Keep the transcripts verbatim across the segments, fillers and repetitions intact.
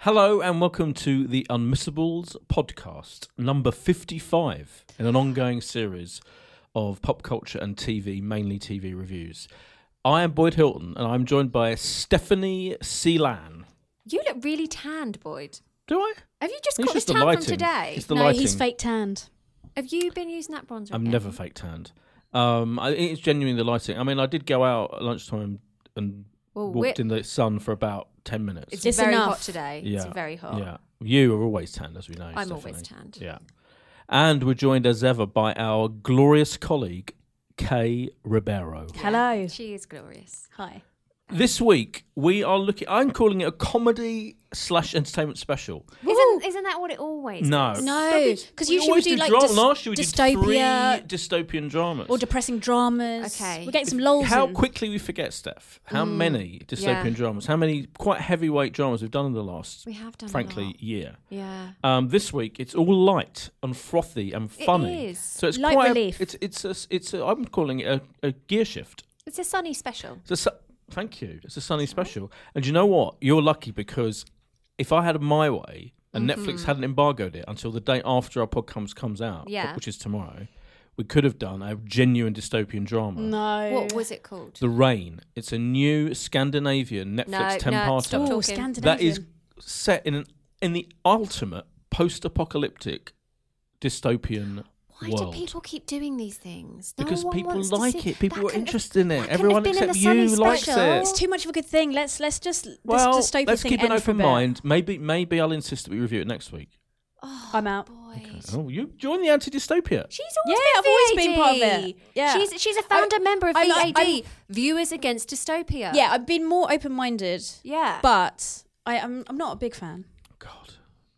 Hello and welcome to the Unmissables podcast, number fifty-five, in an ongoing series of pop culture and T V, mainly T V reviews. I am Boyd Hilton and I'm joined by Stephanie Seelan. You look really tanned, Boyd. Do I? Have you just It's got just this the tan lighting. from today? It's the no, lighting. he's fake tanned. Have you been using that bronzer I'm again? never fake tanned. Um, I, it's genuinely the lighting. I mean, I did go out at lunchtime and Well, walked we're- in the sun for about ten minutes. It's, It's very enough. hot today. yeah, It's very hot. Yeah, you are always tanned, as we know. I'm Stephanie. always tanned. Yeah. And we're joined as ever by our glorious colleague, Kay Ribeiro. Hello. She is glorious. Hi. This week, we are looking, I'm calling it a comedy slash entertainment special. Isn't isn't that what it always No. is? No, because We usually we always do like drama. dys- Last year we dystopia did three dystopian dramas. or depressing dramas. Okay. We're getting some lols How in. quickly we forget, Steph. How Mm, many dystopian yeah. dramas, how many quite heavyweight dramas we've done in the last, We have done a frankly, lot. year. Yeah. Um, this week, it's all light and frothy and It funny. is. So it's Light quite relief. A, it's it's a, it's a, I'm calling it a, a gear shift. It's a sunny special. It's a, su- thank you. It's a sunny special. And you know what? You're lucky because if I had it my way and Mm-hmm. Netflix hadn't embargoed it until the day after our podcast comes out, Yeah. which is tomorrow, we could have done a genuine dystopian drama. No. What was it called? The Rain. It's a new Scandinavian Netflix No, no, ten-parter stop Ooh, talking. Scandinavian. that is set in an, in the ultimate post-apocalyptic dystopian Why world. do people keep doing these things? No Because one people wants to like see- it. People That are couldn't have- interested in it. that couldn't have Everyone been in except the Sunny you likes special. it. It's too much of a good thing. Let's let's just Well, this dystopia let's thing keep an end for a open bit. mind. Maybe, maybe I'll insist that we review it next week. Oh, I'm out. Boyd. Oh, you join the anti-dystopia. She's Yeah, always I've been always V been A D. part of it. Yeah. She's she's a founder member of I V A like- D. Viewers Against Dystopia. Yeah, I've been more open-minded, Yeah. but I, I'm I'm not a big fan. God.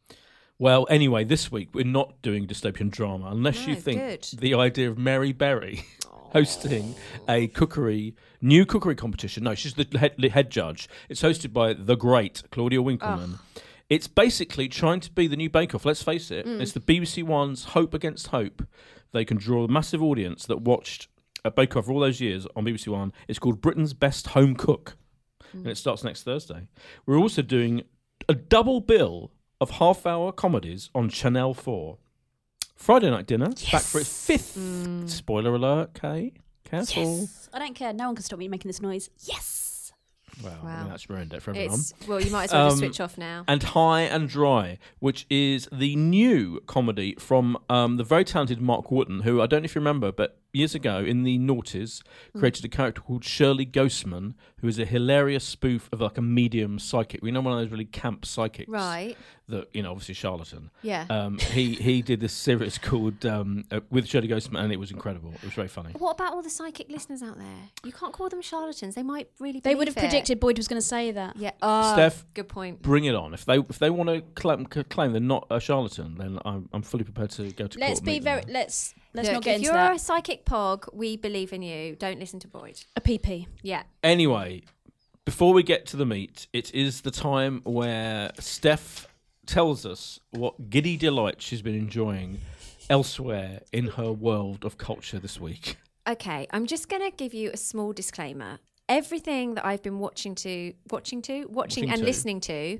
Well, anyway, this week we're not doing dystopian drama unless you No, think good. the idea of Mary Berry hosting a cookery, new cookery competition. No, she's the head, the head judge. It's hosted by the great Claudia Winkleman. It's basically trying to be the new Bake Off. Let's face it. Mm. It's the B B C One's Hope Against Hope. They can draw a massive audience that watched a Bake Off for all those years on B B C One. It's called Britain's Best Home Cook. And it starts next Thursday. We're also doing a double bill of half-hour comedies on Channel four. Friday Night Dinner, back for its fifth. Spoiler alert, Kay. Careful. Yes. I don't care. No one can stop me making this noise. Yes. Well, I Wow. mean, that's ruined it for everyone. It's well, you might as well just Um, switch off now. And High and Dry, which is the new comedy from um, the very talented Mark Wootton, who I don't know if you remember, but years ago in the noughties created a character called Shirley Ghostman, who is a hilarious spoof of like a medium psychic. We know one of those really camp psychics, Right. that, you know, obviously charlatan. Yeah. Um, he he did this series called um, uh, with Shirley Ghostman, and it was incredible. It was very funny. What about all the psychic listeners out there? You can't call them charlatans. They might really. They would have believe it. predicted Boyd was going to say that. Yeah. Oh, Steph, good point. bring it on. If they if they want to claim, claim they're not a charlatan, then I'm I'm fully prepared to go to court. Let's and be meet very. them. Let's let's Look, not get if into you're that. a psychic pog, we believe in you. Don't listen to Boyd. A P P. Yeah. Anyway, before we get to the meat, it is the time where Steph tells us what giddy delight she's been enjoying elsewhere in her world of culture this week. Okay, I'm just going to give you a small disclaimer. Everything that I've been watching to, watching to, watching, Watching and to. listening to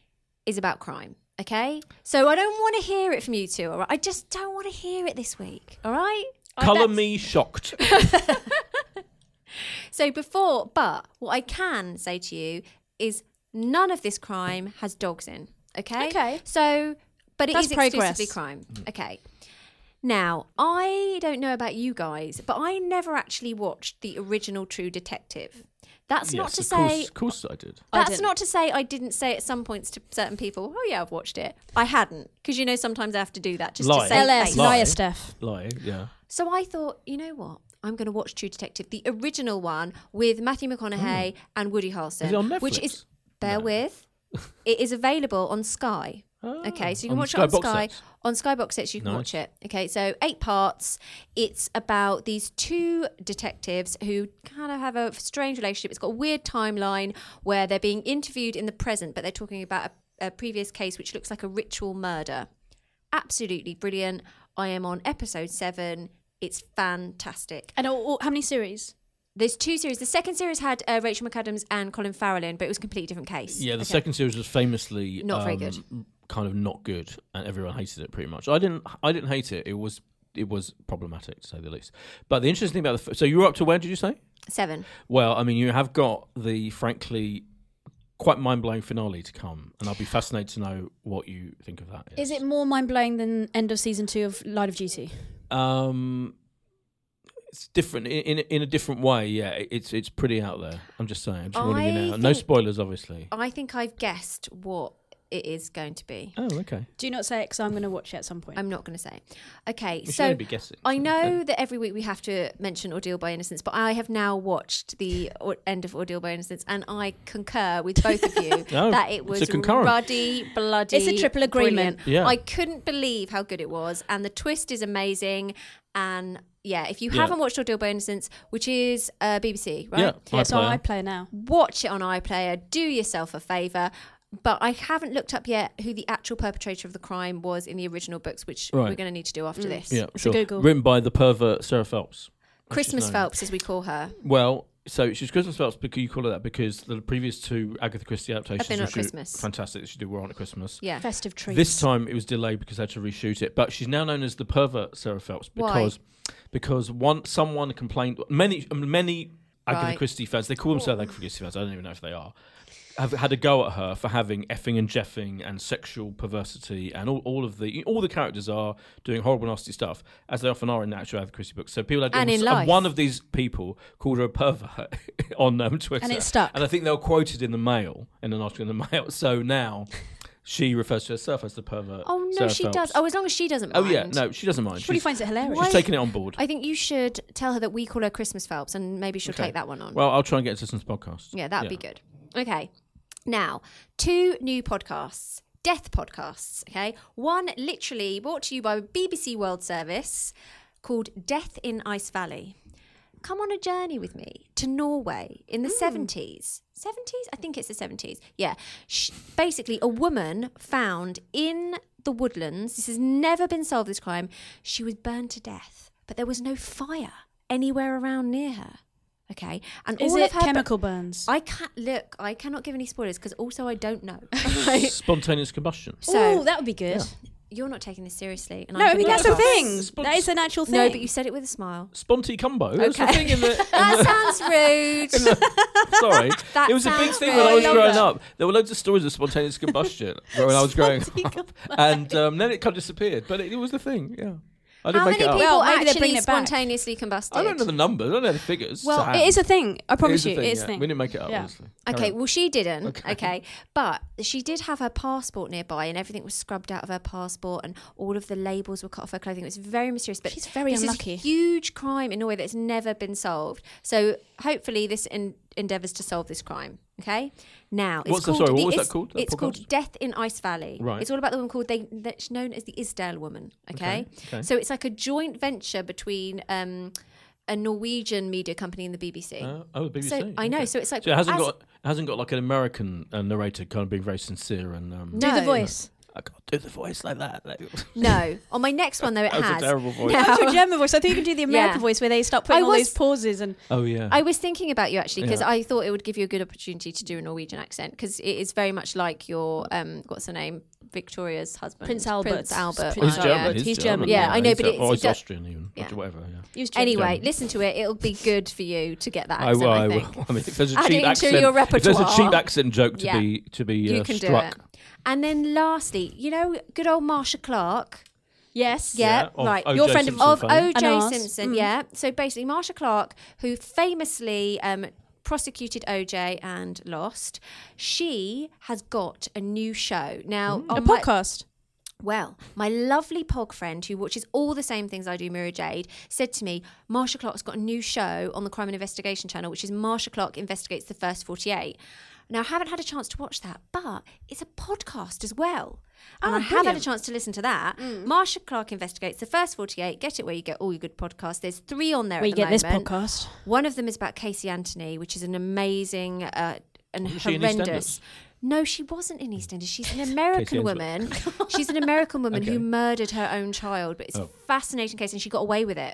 is about crime. Okay, so I don't want to hear it from you two. All right, I just don't want to hear it this week. All right. Colour me shocked. So before, but what I can say to you is none of this crime has dogs in. Okay. Okay. So, but it That's is progress. exclusively crime. Okay. Now, I don't know about you guys, but I never actually watched the original True Detective. That's not Yes, to of say. course, of course I did. I That's didn't. not to say I didn't say at some points to certain people, "Oh yeah, I've watched it." I hadn't, because you know sometimes I have to do that just Lie. to say. L S. face. Lie. Liar Steph. Lie, yeah. So I thought, you know what? I'm going to watch True Detective, the original one with Matthew McConaughey and Woody Harrelson, Is it on Netflix? which is bear No. with. It is available on Sky. Ah, Okay, so you can on watch Sky it on box Sky. sets. On Sky Box Sets, you can Nice. watch it. Okay, so eight parts. It's about these two detectives who kind of have a strange relationship. It's got a weird timeline where they're being interviewed in the present, but they're talking about a, a previous case which looks like a ritual murder. Absolutely brilliant. I am on episode seven. It's fantastic. And all, all, how many series? There's two series. The second series had uh, Rachel McAdams and Colin Farrell in, but it was a completely different case. Yeah, the Okay. second series was famously Not very um, good. kind of not good, and everyone hated it pretty much. I didn't. I didn't hate it. It was it was problematic to say the least. But the interesting thing about the f- so you were up to where did you say? Seven. Well, I mean, you have got the frankly quite mind-blowing finale to come, and I'll be fascinated to know what you think of that. Is yes. it more mind blowing than end of season two of Line of Duty? Um, it's different in, in in a different way. Yeah, it's it's pretty out there. I'm just saying. I'm just warning you I now. No think- spoilers, obviously. I think I've guessed what it is going to be. Oh, okay. Do not say it because I'm going to watch it at some point. I'm not going to say. Okay, You should so only be guessing. I know Yeah. that every week we have to mention Ordeal by Innocence, but I have now watched the or- end of Ordeal by Innocence, and I concur with both of you No, that it it's was a concurrent. ruddy, bloody. It's a triple agreement. brilliant. Yeah. I couldn't believe how good it was, and the twist is amazing. And yeah, if you Yeah. haven't watched Ordeal by Innocence, which is uh, B B C, right? Yeah, yeah, so iPlayer. I play now. Watch it on iPlayer. Do yourself a favour. But I haven't looked up yet who the actual perpetrator of the crime was in the original books, which Right. we're going to need to do after Mm. this. Yeah, It's a sure. Google. Written by the pervert Sarah Phelps. As Christmas she's known. Phelps, as we call her. Well, so she's Christmas Phelps because you call her that because the previous two Agatha Christie adaptations been on were at shoot- Christmas. fantastic. She did were on at Christmas. Yeah. Festive treats. This time it was delayed because they had to reshoot it. But she's now known as the pervert Sarah Phelps Why? because because one someone complained. Many many Agatha Right. Christie fans, they call themselves Agatha Christie fans. I don't even know if they are. Have had a go at her for having effing and jeffing and sexual perversity and all, all of the all the characters are doing horrible nasty stuff as they often are in the actual Agatha Christie books. So people had And in and life. one of these people called her a pervert on um, Twitter, And it stuck. And I think they were quoted in the Mail in an article in the Mail. So now she refers to herself as the pervert. Oh, no, Sarah she Phelps. does. Oh, as long as she doesn't Oh mind. yeah, no, she doesn't mind. She probably She's, finds it hilarious. Why- she's taking it on board. I think you should tell her that we call her Christmas Phelps, and maybe she'll Okay. take that one on. Well, I'll try and get into some podcasts. yeah, that'd be good. Okay. Now, two new podcasts. Death podcasts, okay? One literally brought to you by B B C World Service called Death in Ice Valley. Come on a journey with me to Norway in the seventies. seventies? I think it's the seventies. Yeah. Sh- basically, a woman found in the woodlands. This has never been solved, this crime. She was burned to death, but there was no fire anywhere around near her. Okay. And Is all it of her chemical burns? I can't look. I cannot give any spoilers because also I don't know. Spontaneous combustion. So Oh, that would be good. Yeah. you're not taking this seriously, and No, I'm I gonna mean get that's a across. thing. Spon- That is an actual thing. No, but you said it with a smile. Sponty combo. That's the Okay. thing in the. In That sounds rude. the sorry, That it was a big sounds thing rude. when I was I love growing that. up. There were loads of stories of spontaneous combustion when I was growing up, and um, then it kind of disappeared. But it, it was the thing. Yeah, I didn't How make many it up. people Well, maybe they're actually bringing it back. spontaneously combusted? I don't know the numbers. I don't know the figures. Well, to hand. it is a thing. I It promise is a you, thing, it is yeah. a thing. We didn't make it up, Yeah. obviously. Carry Okay, on. well, she didn't. Okay. Okay. But she did have her passport nearby, and everything was scrubbed out of her passport, and all of the labels were cut off her clothing. It was very mysterious. But She's very this unlucky. is a huge crime in Norway that's never been solved. So hopefully, this en- endeavours to solve this crime. Okay. Now, it's What's the- called sorry, what the was that Is- called, that It's called podcast? Death in Ice Valley. Right. It's all about the woman called they that's known as the Isdale woman. Okay? Okay, okay. So it's like a joint venture between um, a Norwegian media company and the B B C. Uh, oh, the B B C. So I know. okay. So it's like So it hasn't as- got it hasn't got like an American uh, narrator kind of being very sincere and um, Do the No. voice. I can't do the voice like that. Like, No. On my next one though, it that was has. a terrible voice. No. That's your German voice. I think you can do the American Yeah. voice where they start putting I all was- those pauses and Oh yeah. I was thinking about you actually because Yeah. I thought it would give you a good opportunity to do a Norwegian accent because it is very much like your um, what's her name, Victoria's husband, Prince Albert. Prince Albert. Well, he's Oh, German. yeah. He's, He's German. German. Yeah, I know, he's, but uh, it's- or he's it- Austrian even. Yeah. Whatever. Yeah. use German. Anyway, German. listen to it. It'll be good for you to get that I accent. will. I, I think. will. I mean, if there's a Add it cheap into accent, your if there's a repertoire. cheap accent joke to Yeah. be to be You uh, can do struck. it. And then lastly, you know, good old Marsha Clark. Yes. Yeah, Yeah, of right. O J Your friend of- Simpson Of fame. O J And ours. Simpson, Mm. yeah. So basically, Marsha Clark, who famously um, prosecuted O J and lost, she has got a new show now. A on my- podcast. Well, my lovely pog friend who watches all the same things I do, Mira Jade, said to me, Marsha Clark's got a new show on the Crime and Investigation channel, which is Marsha Clark Investigates the First forty-eight. Now, I haven't had a chance to watch that, but it's a podcast as well. And Oh, I have had a brilliant. chance to listen to that. Marsha Clark Investigates the First forty-eight. Get it where you get all your good podcasts. There's three on there Where at you the get this moment. podcast. One of them is about Casey Anthony, which is an amazing uh, and Wasn't she in EastEnders? horrendous. No, she wasn't in EastEnders. She's an American Hensler. woman. She's an American woman Okay. who murdered her own child, but it's Oh. a fascinating case, and she got away with it.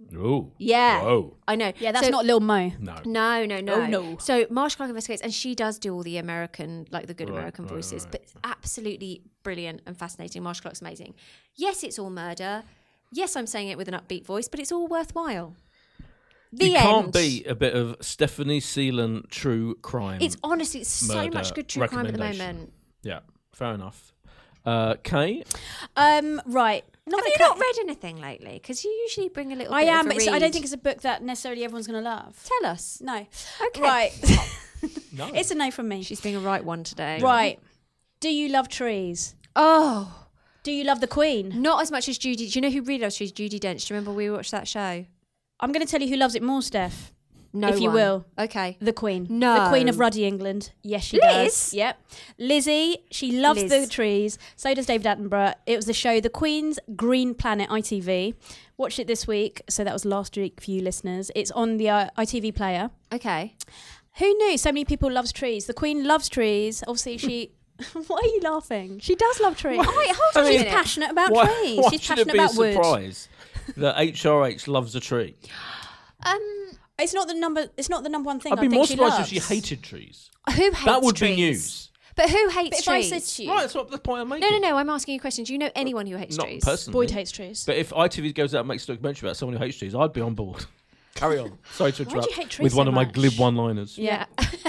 Oh. Yeah. Whoa. I know. Yeah, that's So- not Lil Mo. No. No, no, no. Oh, no. So Marsha Clark investigates, and she does do all the American, like the good Right, American right, voices, right. but it's absolutely brilliant and fascinating. Marsha Clark's amazing. Yes, it's all murder. Yes, I'm saying it with an upbeat voice, but it's all worthwhile. The you end. can't beat a bit of Stephanie Seelan true crime. It's honestly it's so murder much good true crime at the recommendation. moment. Yeah, fair enough. Uh, Kay, Um, right. Not Have that you Kat- not read anything lately? Because you usually bring a little. I bit am, of a but it's, I read. don't think it's a book that necessarily everyone's going to love. Tell us. No. Okay. Right. no. It's a no from me. She's being a right one today. Right. Do you love trees? Oh, Do you love the Queen? not as much as Judy. Do you know who really loves trees? Judy Dench. Do you remember we watched that show? I'm going to tell you who loves it more, Steph. No If you one. will. Okay. The Queen. No. The Queen of Ruddy England. Yes, she Liz? does. Yep. Lizzie, she loves Liz. the trees. So does David Attenborough. It was the show The Queen's Green Planet, I T V. Watched it this week. So that was last week for you listeners. It's on the uh, I T V player. Okay. Who knew so many people loves trees? The Queen loves trees. Obviously, she... Why are you laughing? She does love trees. Oh, wait, hold I on a mean, She's minute. passionate about why, trees. why She's should it passionate be a about wood. surprise that H R H loves a tree? Um, It's not the number. It's not the number one thing. I'd I be think more she surprised loves. if she hated trees. who hates That would trees? be news. But who hates But if I trees? said to you, Right, that's what the point I'm making. no, no, no. I'm asking you a question. Do you know anyone who hates Not trees? personally. Boyd hates trees. But if I T V goes out and makes a documentary about someone who hates trees, I'd be on board. Carry on. Sorry to Why do interrupt. you hate trees with one so of my much? glib one-liners. Yeah.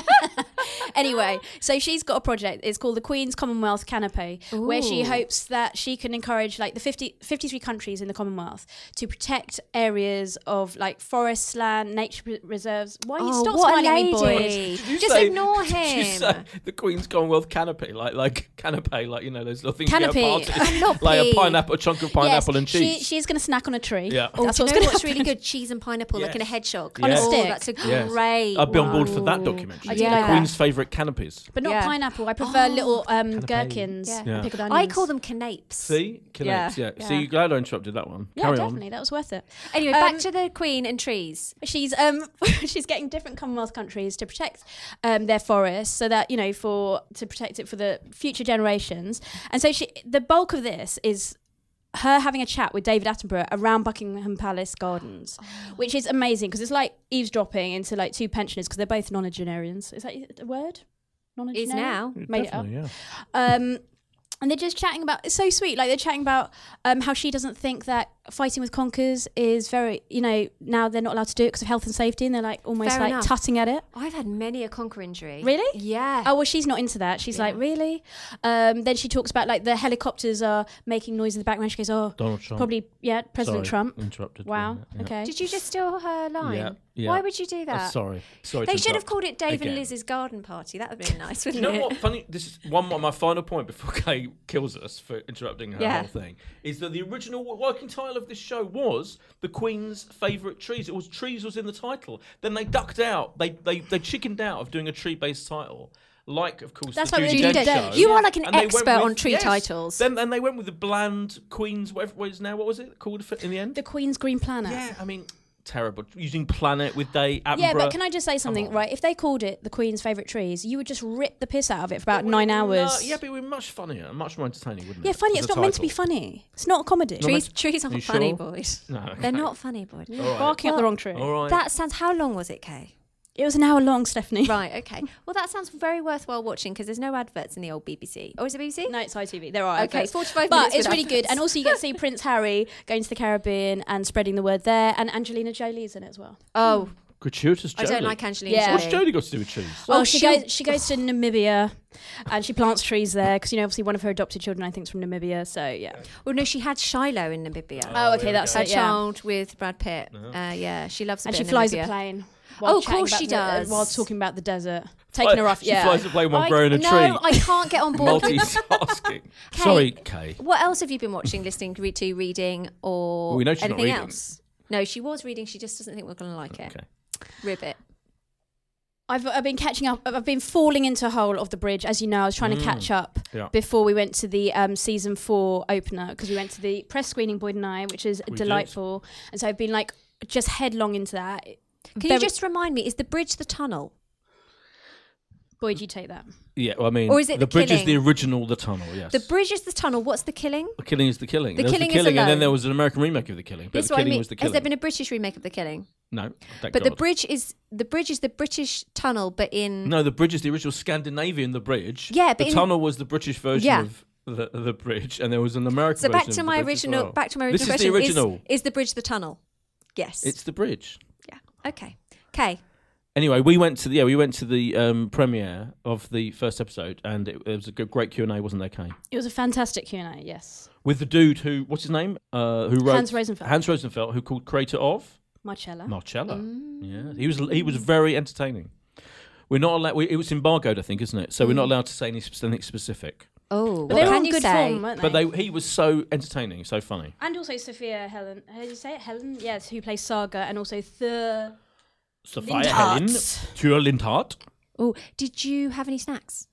Anyway, so she's got a project. It's called the Queen's Commonwealth Canopy, where she Ooh. hopes that she can encourage like the fifty, fifty-three countries in the Commonwealth to protect areas of like forests, land, nature pre- reserves. Why you Oh, stop what a smiling at me, Boyd? lady. Did you Just say- ignore did you him. say the Queen's Commonwealth canopy, like like canapé, like you know those little things Canopy. you get at parties, Canopy. like a pineapple, a chunk of pineapple yes, and cheese. She, she's going to snack on a tree. Yeah. Oh, That's do you what's know going to what's happen. really good? Cheese and pineapple, like in a Yes. hedgehog. On a Oh, stick. that's a Yes. great. I'd be on board for that one. documentary. I do Yeah. like that. Queen's favourite canopies. But not Yeah. pineapple. I prefer Oh. little um, Canapé. gherkins Yeah. and Yeah. pickled I onions. call them canapes. See, Canapes, yeah. Yeah. See, Yeah. glad I interrupted that one. Yeah, Carry definitely. That was worth it. Anyway, Um, back to the Queen and trees. She's um she's getting different Commonwealth countries to protect um their forests so that you know for to protect it for the future generations. And so she the bulk of this is her having a chat with David Attenborough around Buckingham Palace gardens, which is amazing because it's like eavesdropping into like two pensioners because they're both nonagenarians. Is that a word? Nonagenarian? Is now. on. Made it up. Definitely, yeah. Um, and they're just chatting about it's so sweet. Like they're chatting about um, how she doesn't think that fighting with conkers is very, you know, now they're not allowed to do it because of health and safety, and they're like almost Fair like enough. tutting at it. I've had many a conquer injury. Really? Yeah. Oh well, she's not into that. She's Yeah. like, really? Um, then she talks about like the helicopters are making noise in the background. She goes, oh, Donald Trump. probably yeah, President Sorry, Trump. Interrupted. Wow. Yeah, yeah. Okay. Did you just steal her line? Yeah, yeah. Why would you do Uh, that? sorry. Sorry. They to should have interrupt. called it Dave Again. and Liz's garden party. That would have been nice, You wouldn't know it? what? Funny. This is one. My final point before Kay kills us for interrupting her Yeah. whole thing is that the original working title of this show was the Queen's favourite trees. It was trees was in the title. Then they ducked out. They they they chickened out of doing a tree-based title. Like, of course, That's the like Judi Judi Dench Dench. show. You are like an And they went expert with- on tree yes. titles. Then and they went with the bland Queen's whatever it is now. What was it called in the end? The Queen's Green Planet. Yeah, I mean, terrible. Using planet with day. Attenborough. Yeah, but can I just say something, on. right? If they called it the Queen's favourite trees, you would just rip the piss out of it for about It would- nine no, hours. yeah, but it would be much funnier and much more entertaining, wouldn't it? Yeah, funny. as It's a not meant to be title? funny. It's not a comedy. Not trees, meant- trees Are aren't you funny, sure? boys. No, okay. They're not funny, boys. All right. Barking up the Well, wrong tree. All right. That sounds. How long was it, Kay? It was an hour long, Stephanie. Right. Okay. Well, that sounds very worthwhile watching because there's no adverts in the old B B C. Oh, is it B B C? No, it's I T V. There are Okay, adverts. it's forty-five but minutes it's with really good. adverts. And also, you get to see Prince Harry going to the Caribbean and spreading the word there. And Angelina Jolie's in it as well. Oh, Gratuitous I Jodie. don't like Angelina Yeah. What's Jolie. Jodie got to do with trees? Well, Oh, she she'll- goes. She goes to Namibia, and she plants trees there because you know, obviously, one of her adopted children, I think, is from Namibia. So yeah. Well, no, she had Shiloh in Namibia. Oh, okay, there we that's go. Her it. Yeah. child with Brad Pitt. Uh-huh. Uh, yeah, she loves a And bit she of flies Namibia. a plane. Oh, while of chatting course about she the- uh, does. while talking about the desert, taking her off. She Yeah. flies a plane while I- growing a no, tree. I can't get on board with. Multitasking. Sorry, Kay. What else have you been watching, listening to, to reading, or Well, we know she's not anything reading. else? No, she was reading. She just doesn't think we're going to like it. Okay. Ribbit. I've I've been catching up. I've been falling into a hole of the bridge, as you know. I was trying to Mm. catch up Yeah. before we went to the um, season four opener because we went to the press screening, Boyd and I, which is We delightful. And so I've been like just headlong into that. Can Very- you just remind me? Is the bridge the tunnel? Boyd, you take that. Yeah, well, I mean, Or is it the The bridge is Killing? the original, the tunnel. Yes, The bridge is the tunnel. What's the killing? The Killing is the Killing. The There was Killing the is Killing, and then alone. there was an American remake of the Killing. But That's the what I Killing mean. was the Has Killing. there been a British remake of the killing? No, thank But God. the bridge is the bridge is the British tunnel, but in No, the bridge is the original Scandinavian. The bridge. Yeah, but the in- tunnel was the British version Yeah. of the the bridge, and there was an American. So back version to of my the bridge as original. well. Back to my This original is the question. original. Is, is the bridge the tunnel? Yes. It's the bridge. yeah. Okay. Okay. Anyway, we went to the yeah we went to the um, premiere of the first episode, and it, it was a good, great Q and A, wasn't there, Kay? It was a fantastic Q and A. Yes, With the dude who what's his name? Uh, who wrote Hans Rosenfeld. Hans Rosenfeld, who called creator of Marcella. Marcella. Mm. Yeah, he was he was very entertaining. We're not allowed. We, it was embargoed, I think, isn't it? So we're not allowed to say any sp- anything specific. Oh, But what they were can on you good say? form, weren't they? But they he was so entertaining, so funny. And also Sophia Helen. How did you say it? Helen? Yes, who plays Saga, and also the Sophia Helen, Tua Lindhart. Oh, did you have any snacks?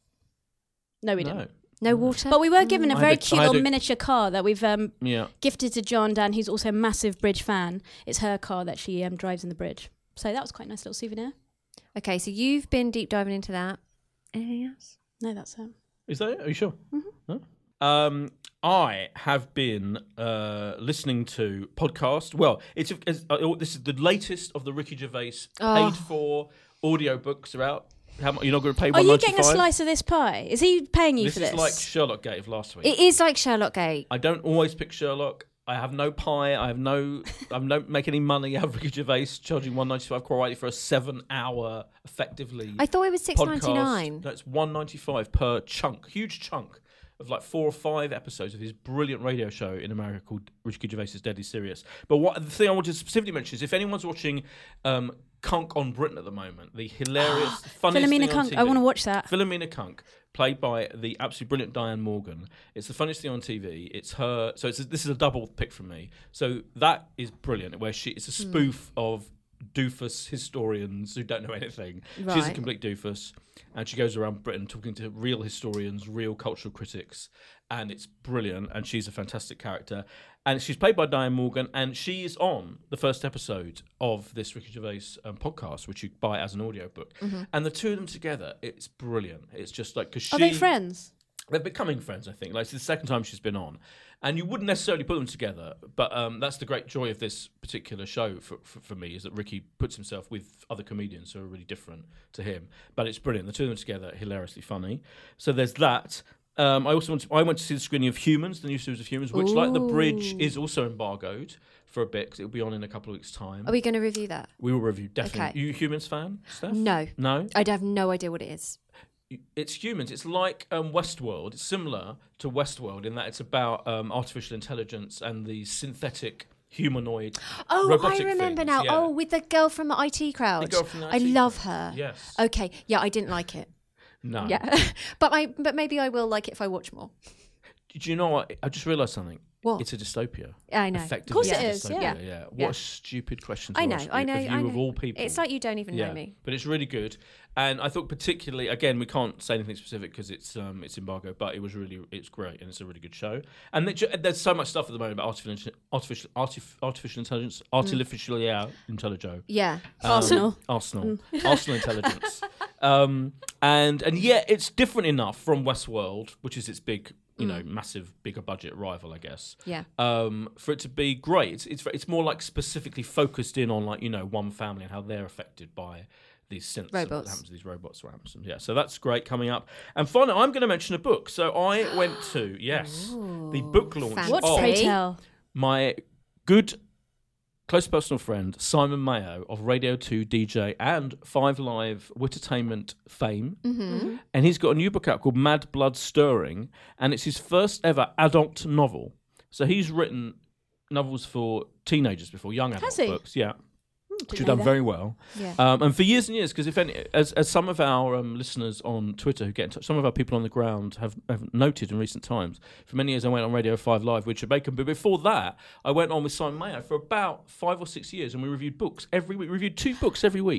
No, we No. didn't. No water. But we were given a I very had a- cute I had little a- miniature car that we've um, Yeah. gifted to John Dan, who's also a massive bridge fan. It's her car that she um, drives in the bridge. So that was quite a nice little souvenir. Okay, so you've been deep diving into that. Anything else? No, that's it. Is that it? Are you sure? Mm-hmm. No? Um, I have been uh, listening to podcast. Well, it's, it's uh, this is the latest of the Ricky Gervais Oh. paid for audiobooks are out. How much? You're not going to pay Are one you ninety getting a five. slice of this pie? Is he paying you This for is this? like Sherlock Gate of last week. It is like Sherlock Gate. I don't always pick Sherlock. I have no pie. I have no. I don't make any money out of Ricky Gervais charging one ninety five quite rightly for a seven hour effectively. I thought it was six ninety podcast. nine. That's one ninety five per chunk, huge chunk of like four or five episodes of his brilliant radio show in America called Ricky Gervais' Deadly Serious. But what the thing I wanted to specifically mention is if anyone's watching um, Kunk on Britain at the moment, the hilarious, funniest Philomena thing on Kunk. T V. I want to watch that. Philomena Kunk, played by the absolutely brilliant Diane Morgan. It's the funniest thing on T V. It's her. So it's a, this is a double pick from me. So that is brilliant. Where she it's a spoof of doofus historians who don't know anything. She's a Right. complete doofus, and she goes around Britain talking to real historians, real cultural critics, and it's brilliant. And she's a fantastic character. And she's played by Diane Morgan, and she is on the first episode of this Ricky Gervais um, podcast, which you buy as an audiobook. And the two of them together, it's brilliant. It's just like because she Are they friends? they're becoming friends, I think. Like it's the second time she's been on, and you wouldn't necessarily put them together, but um, that's the great joy of this particular show for, for for me is that Ricky puts himself with other comedians who are really different to him. But it's brilliant. The two of them together, hilariously funny. So there's that. Um, I also went to, I went to see the screening of Humans, the new series of Humans, which, like The Bridge, Ooh. is also embargoed for a bit because it'll be on in a couple of weeks' time. Are we going to review that? We will review definitely. Okay. You a Humans fan, Steph? No. No. I'd have no idea what it is. It's Humans. It's like um, Westworld. It's similar to Westworld in that it's about um, artificial intelligence and the synthetic humanoid. Oh, robotic I remember things, now. yeah. Oh, with the girl from the I T crowd. The girl from the I I T love crowd. her. Yes. Okay. Yeah, I didn't like it. No. Yeah, but I but maybe I will like it if I watch more. Do you know what? I just realised something. What? It's a dystopia. I know. Effectively, Of course it's it a is, dystopia, yeah. yeah. What Yeah. a stupid question to I know. ask I you, know. of you I know. of all people. It's like you don't even yeah. know me. But it's really good, and I thought particularly again we can't say anything specific because it's um it's embargo, but it was really it's great and it's a really good show. And it, ju- there's so much stuff at the moment about artificial artificial artif- artificial intelligence, artificial yeah, intelligence. Yeah. Um, Arsenal. Arsenal, Arsenal intelligence, um, and and yeah, it's different enough from Westworld, which is its big, you know, massive, bigger budget rival, I guess. Yeah. Um, for it to be great, it's, it's it's more like specifically focused in on like you know one family and how they're affected by these synths that Robots. happens to these robots or Amazon. Yeah, so that's great coming up. And finally, I'm going to mention a book. So I went to yes the book launch fancy. What of pray tell? my good close personal friend Simon Mayo of Radio two D J and Five Live Wittertainment fame, Mm-hmm. and he's got a new book out called Mad Blood Stirring, and it's his first ever adult novel. So he's written novels for teenagers before, young adult Has he? books, yeah, Didn't which have know done that. very well. Yeah. Um, and for years and years, because if any, as, as some of our um, listeners on Twitter who get in touch, some of our people on the ground have, have noted in recent times, for many years I went on Radio five Live with Bacon, but before that, I went on with Simon Mayo for about five or six years, and we reviewed books every week. We reviewed two books every week,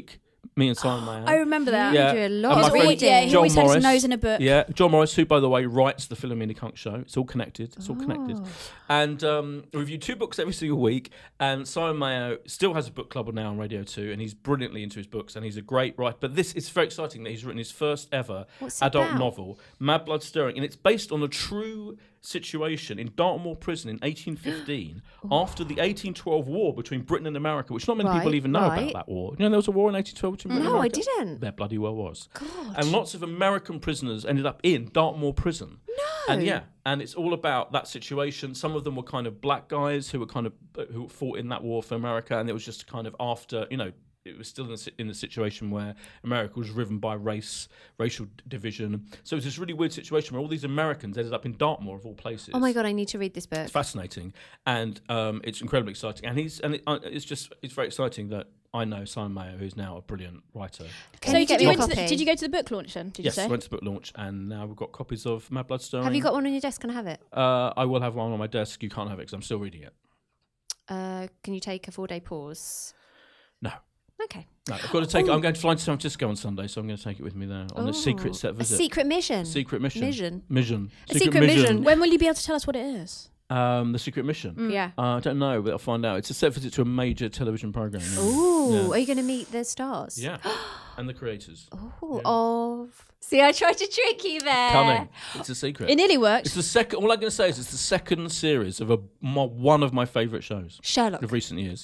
Me and Simon Mayo. I remember that. Yeah. You do a And lot my of friend reading. Yeah, he John always had his Morris. nose in a book. Yeah, John Morris, who, by the way, writes the Philomena Kunk show. It's all connected. It's all connected. Oh. And um, we review two books every single week. And Simon Mayo still has a book club now on Radio two, and he's brilliantly into his books, and he's a great writer. But this is very exciting that he's written his first ever What's it adult about? novel, Mad Blood Stirring, and it's based on a true situation in Dartmoor Prison in eighteen fifteen after the eighteen twelve war between Britain and America, which not many people Right, even know right. about that war. You know, there was a war in eighteen twelve between Britain No, and I America. didn't. There bloody well was. God. And lots of American prisoners ended up in Dartmoor Prison. No. And yeah, and it's all about that situation. Some of them were kind of black guys who were kind of who fought in that war for America, and it was just kind of after, you know, it was still in the, si- in the situation where America was riven by race, racial d- division. So it was this really weird situation where all these Americans ended up in Dartmoor of all places. Oh my God, I need to read this book. It's fascinating, and um, it's incredibly exciting. And he's and it, uh, it's just it's very exciting that I know Simon Mayo, who's now a brilliant writer. Can So you get did you, me a went to the, copy? did you go to the book launch then? Did yes, you say? went to book launch, and now we've got copies of Mad Blood Stirring. Have you got one on your desk? Can I have it? Uh, I will have one on my desk. You can't have it because I'm still reading it. Uh, can you take a four-day pause? No. Okay. No, I've got to take. Oh. I'm going to fly to San Francisco on Sunday, so I'm going to take it with me there on Oh, a secret set A visit. secret mission. Secret mission. Mission. Mission. A secret mission. When will you be able to tell us what it is? Um, the secret mission. Mm. Yeah. Uh, I don't know, but I'll find out. It's a set visit to a major television program. Yeah. Ooh, Yeah. are you going to meet the stars? Yeah, and the creators. Oh, Yeah. of. See, I tried to trick you there. Cunning. It's a secret. It nearly worked. It's the second. All I'm going to say is it's the second series of a my, one of my favourite shows Sherlock. of recent years.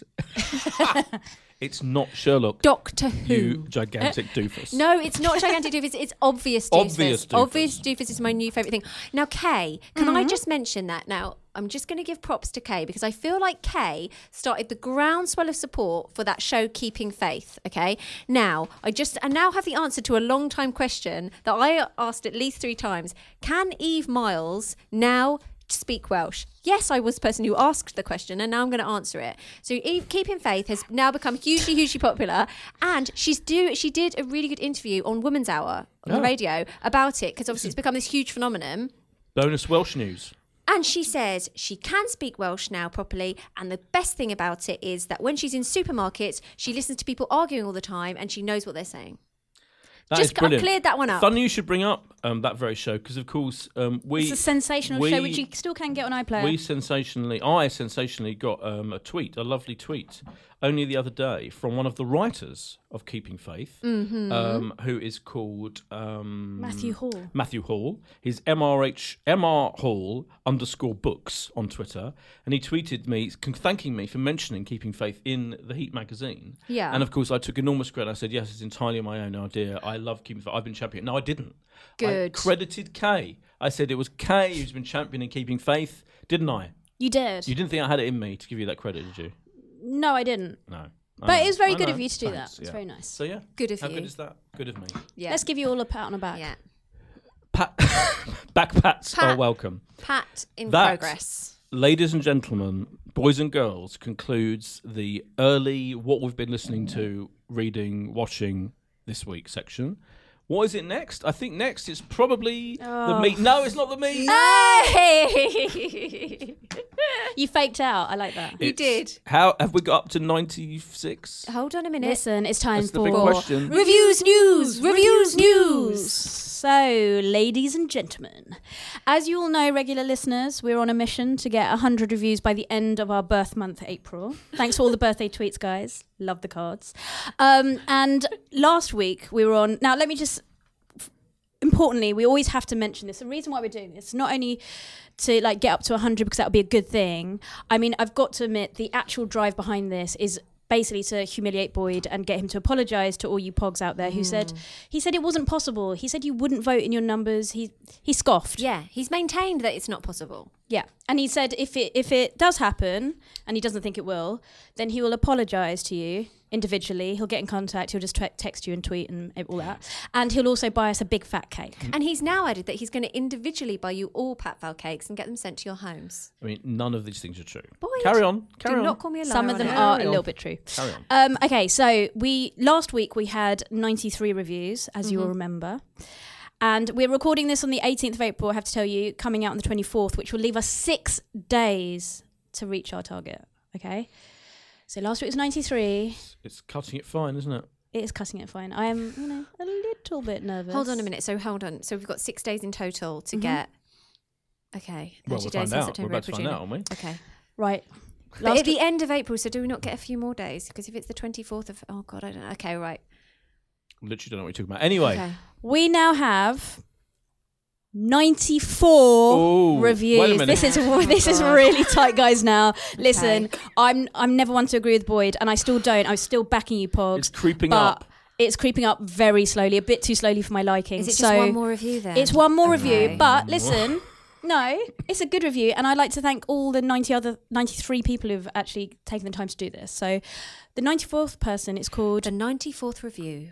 It's not Sherlock. Doctor Who. You gigantic doofus. No, it's not gigantic doofus. It's obvious doofus. Obvious doofus. Obvious doofus is my new favourite thing. Now, Kay, can Mm-hmm. I just mention that? Now, I'm just going to give props to Kay because I feel like Kay started the groundswell of support for that show, Keeping Faith. Okay. Now, I just I now have the answer to a long time question that I asked at least three times. Can Eve Miles now speak Welsh? Yes, I was the person who asked the question, and now I'm going to answer it. So, Eve, Keeping Faith has now become hugely, hugely popular, and she's do she did a really good interview on Woman's Hour on the Oh. radio about it because obviously it's become this huge phenomenon. Bonus Welsh news. And she says she can speak Welsh now properly. And the best thing about it is that when she's in supermarkets, she listens to people arguing all the time and she knows what they're saying. That Just is brilliant. I've cleared that one up. Funny you should bring up um, that very show because, of course, um, we It's a sensational we- show which you still can get on iPlayer. we sensationally, I sensationally got um, a tweet, a lovely tweet, only the other day from one of the writers of Keeping Faith, Mm-hmm. um, who is called um, Matthew Hall. Matthew Hall. He's M R H M R Hall underscore books on Twitter, and he tweeted me con- thanking me for mentioning Keeping Faith in the Heat magazine. Yeah. And of course, I took enormous credit. I said, "Yes, it's entirely my own idea. I love Keeping Faith. I've been champion." No, I didn't. I Good. credited Kay. I said it was Kay who's been championing Keeping Faith, didn't I? You did. You didn't think I had it in me to give you that credit, did you? No, I didn't. No. I But know. it was very I good know. of you to do Thanks, that. It's yeah. very nice. So yeah, Good of how you. good is that? Good of me. Yeah. Let's give you all a pat on the back. yeah. Pat, back pats Pat. are welcome. Pat in That- progress. Ladies and gentlemen, boys and girls, concludes the early what we've been listening to, reading, watching this week section. What is it next? I think next it's probably the Oh. meat. No, it's not the meat. Hey! You faked out. I like that. You It's- did. How have we got up to ninety-six? Hold on a minute. Listen, it's time That's the for big question. Reviews news. Reviews news. So, ladies and gentlemen, as you all know, regular listeners, we're on a mission to get one hundred reviews by the end of our birth month, April. Thanks for all the birthday tweets, guys. Love the cards. Um, and last week we were on... Now, let me just... Importantly, we always have to mention this. The reason why we're doing this, not only to like get up to one hundred because that would be a good thing. I mean, I've got to admit, the actual drive behind this is basically to humiliate Boyd and get him to apologise to all you pogs out there who said he said it wasn't possible. He said you wouldn't vote in your numbers. He he scoffed. Yeah, he's maintained that it's not possible. Yeah. And he said if it if it does happen, and he doesn't think it will, then he will apologise to you individually. He'll get in contact. He'll just te- text you and tweet and all that. And he'll also buy us a big fat cake. And he's now added that he's going to individually buy you all Pat Val cakes and get them sent to your homes. I mean, none of these things are true. Boyd, Carry on. Carry Do on. not call me a liar. Some of on them it. are a Carry on. little bit true. Carry on. Um, okay, so we last week we had ninety-three reviews, as you will remember. And we're recording this on the eighteenth of April, I have to tell you, coming out on the twenty-fourth, which will leave us six days to reach our target. Okay? So last week was ninety-three. It's cutting it fine, isn't it? it is cutting it fine. I am, you know, a little bit nervous. Hold on a minute. So hold on. So we've got six days in total to Mhm. get. Okay. Well, thirty we'll days find in out. We're September, about to April, find June. out, aren't we? Okay. Right. But Last at the end of April, so do we not get a few more days? Because if it's the twenty-fourth of, oh God, I don't know. Okay, right. Literally don't know what you're talking about. Anyway. Okay. we now have ninety-four Ooh, wait a reviews. minute. This is this is God. really tight, guys. Now, listen, Okay. I'm I'm never one to agree with Boyd, and I still don't. I'm still backing you, Pogs. It's creeping but up. it's creeping up very slowly, a bit too slowly for my liking. Is it just so one more review then? it's one more Okay. review, but listen. No, it's a good review, and I'd like to thank all the ninety other ninety-three people who've actually taken the time to do this. So, the ninety-fourth person is called The ninety-fourth review.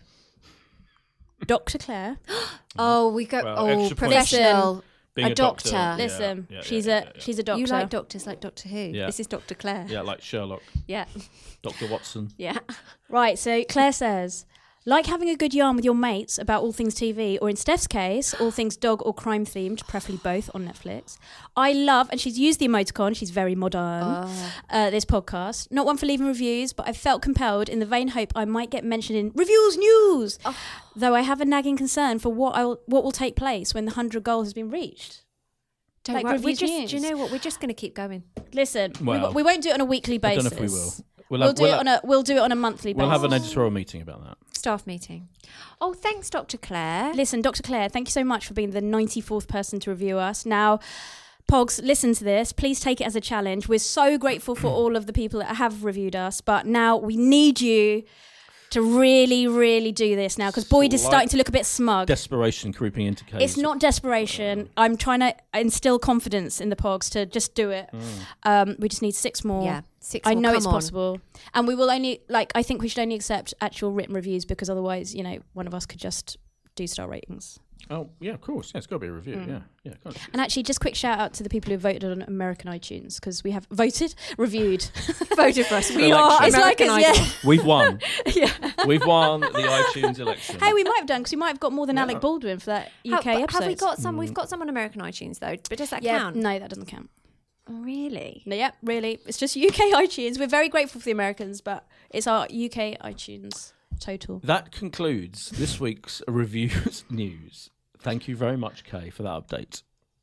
Doctor Claire. Oh, we go. Well, oh, extra points. professional. Being a doctor. Yeah, Listen, yeah, yeah, she's yeah, a yeah, yeah. she's a doctor. You like doctors like Doctor Who. Yeah. This is Doctor Claire. Yeah, like Sherlock, Yeah. Doctor Watson. Yeah. Right, so Claire says, like having a good yarn with your mates about all things T V, or in Steph's case, all things dog or crime themed, preferably both on Netflix. I love, and she's used the emoticon, she's very modern, Oh. uh, this podcast. Not one for leaving reviews, but I felt compelled in the vain hope I might get mentioned in Reviews News, Oh. though I have a nagging concern for what I'll, what will take place when the one hundred goal has been reached. Don't Like worry. We Reviews just, News. do you know what? We're just going to keep going. Listen, we, Well, w- we won't do it on a weekly I basis. don't know if we will. We'll, We'll have, do we'll, it on a we'll do it on a monthly we'll basis. have an editorial meeting about that. Staff meeting. Oh, thanks, Doctor Claire. Listen, Doctor Claire, thank you so much for being the ninety-fourth person to review us. Now, Pogs, listen to this. Please take it as a challenge. We're so grateful for all of the people that have reviewed us, but now we need you to really, really do this now, because Boyd is Slight starting to look a bit smug. Desperation creeping into Kay's. It's not desperation. I'm trying to instill confidence in the Pogs to just do it. Mm. Um, we just need six more. Yeah. Six I more. know Come it's on. possible. And we will only, like, I think we should only accept actual written reviews, because otherwise, you know, one of us could just do star ratings. Oh, yeah, of course. Yeah, it's got to be a review. Mm. Yeah, yeah. Go on. And actually, just quick shout out to the people who voted on American iTunes, because we have voted, reviewed. Voted for us. We Election. are It's like American it's- Idol. yeah. We've won. yeah. We've won the iTunes election. Hey, we might have done, because we might have got more than Yeah. Alec Baldwin for that U How- K but episode. have we got some? Mm. We've got some on American iTunes though. But does that Yeah, count? no, that doesn't count. Oh, really? No, yeah, really. It's just U K iTunes. We're very grateful for the Americans, but it's our U K iTunes total. That concludes this week's reviews news. Thank you very much, Kay, for that update.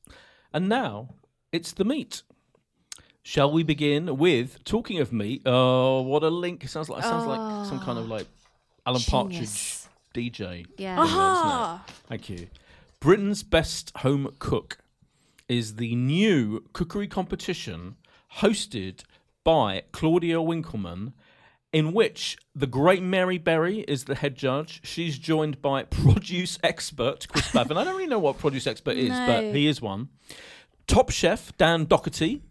And now it's the meat. Shall we begin with talking of meat? Oh, what a link! It sounds like it sounds like some kind of like Alan Partridge Genius. D J. Yeah. thing there, isn't it? Aha! Thank you. Britain's Best Home Cook is the new cookery competition hosted by Claudia Winkleman, in which the great Mary Berry is the head judge. She's joined by produce expert Chris Bavin. I don't really know what produce expert is, No. but he is one. Top chef Dan Doherty.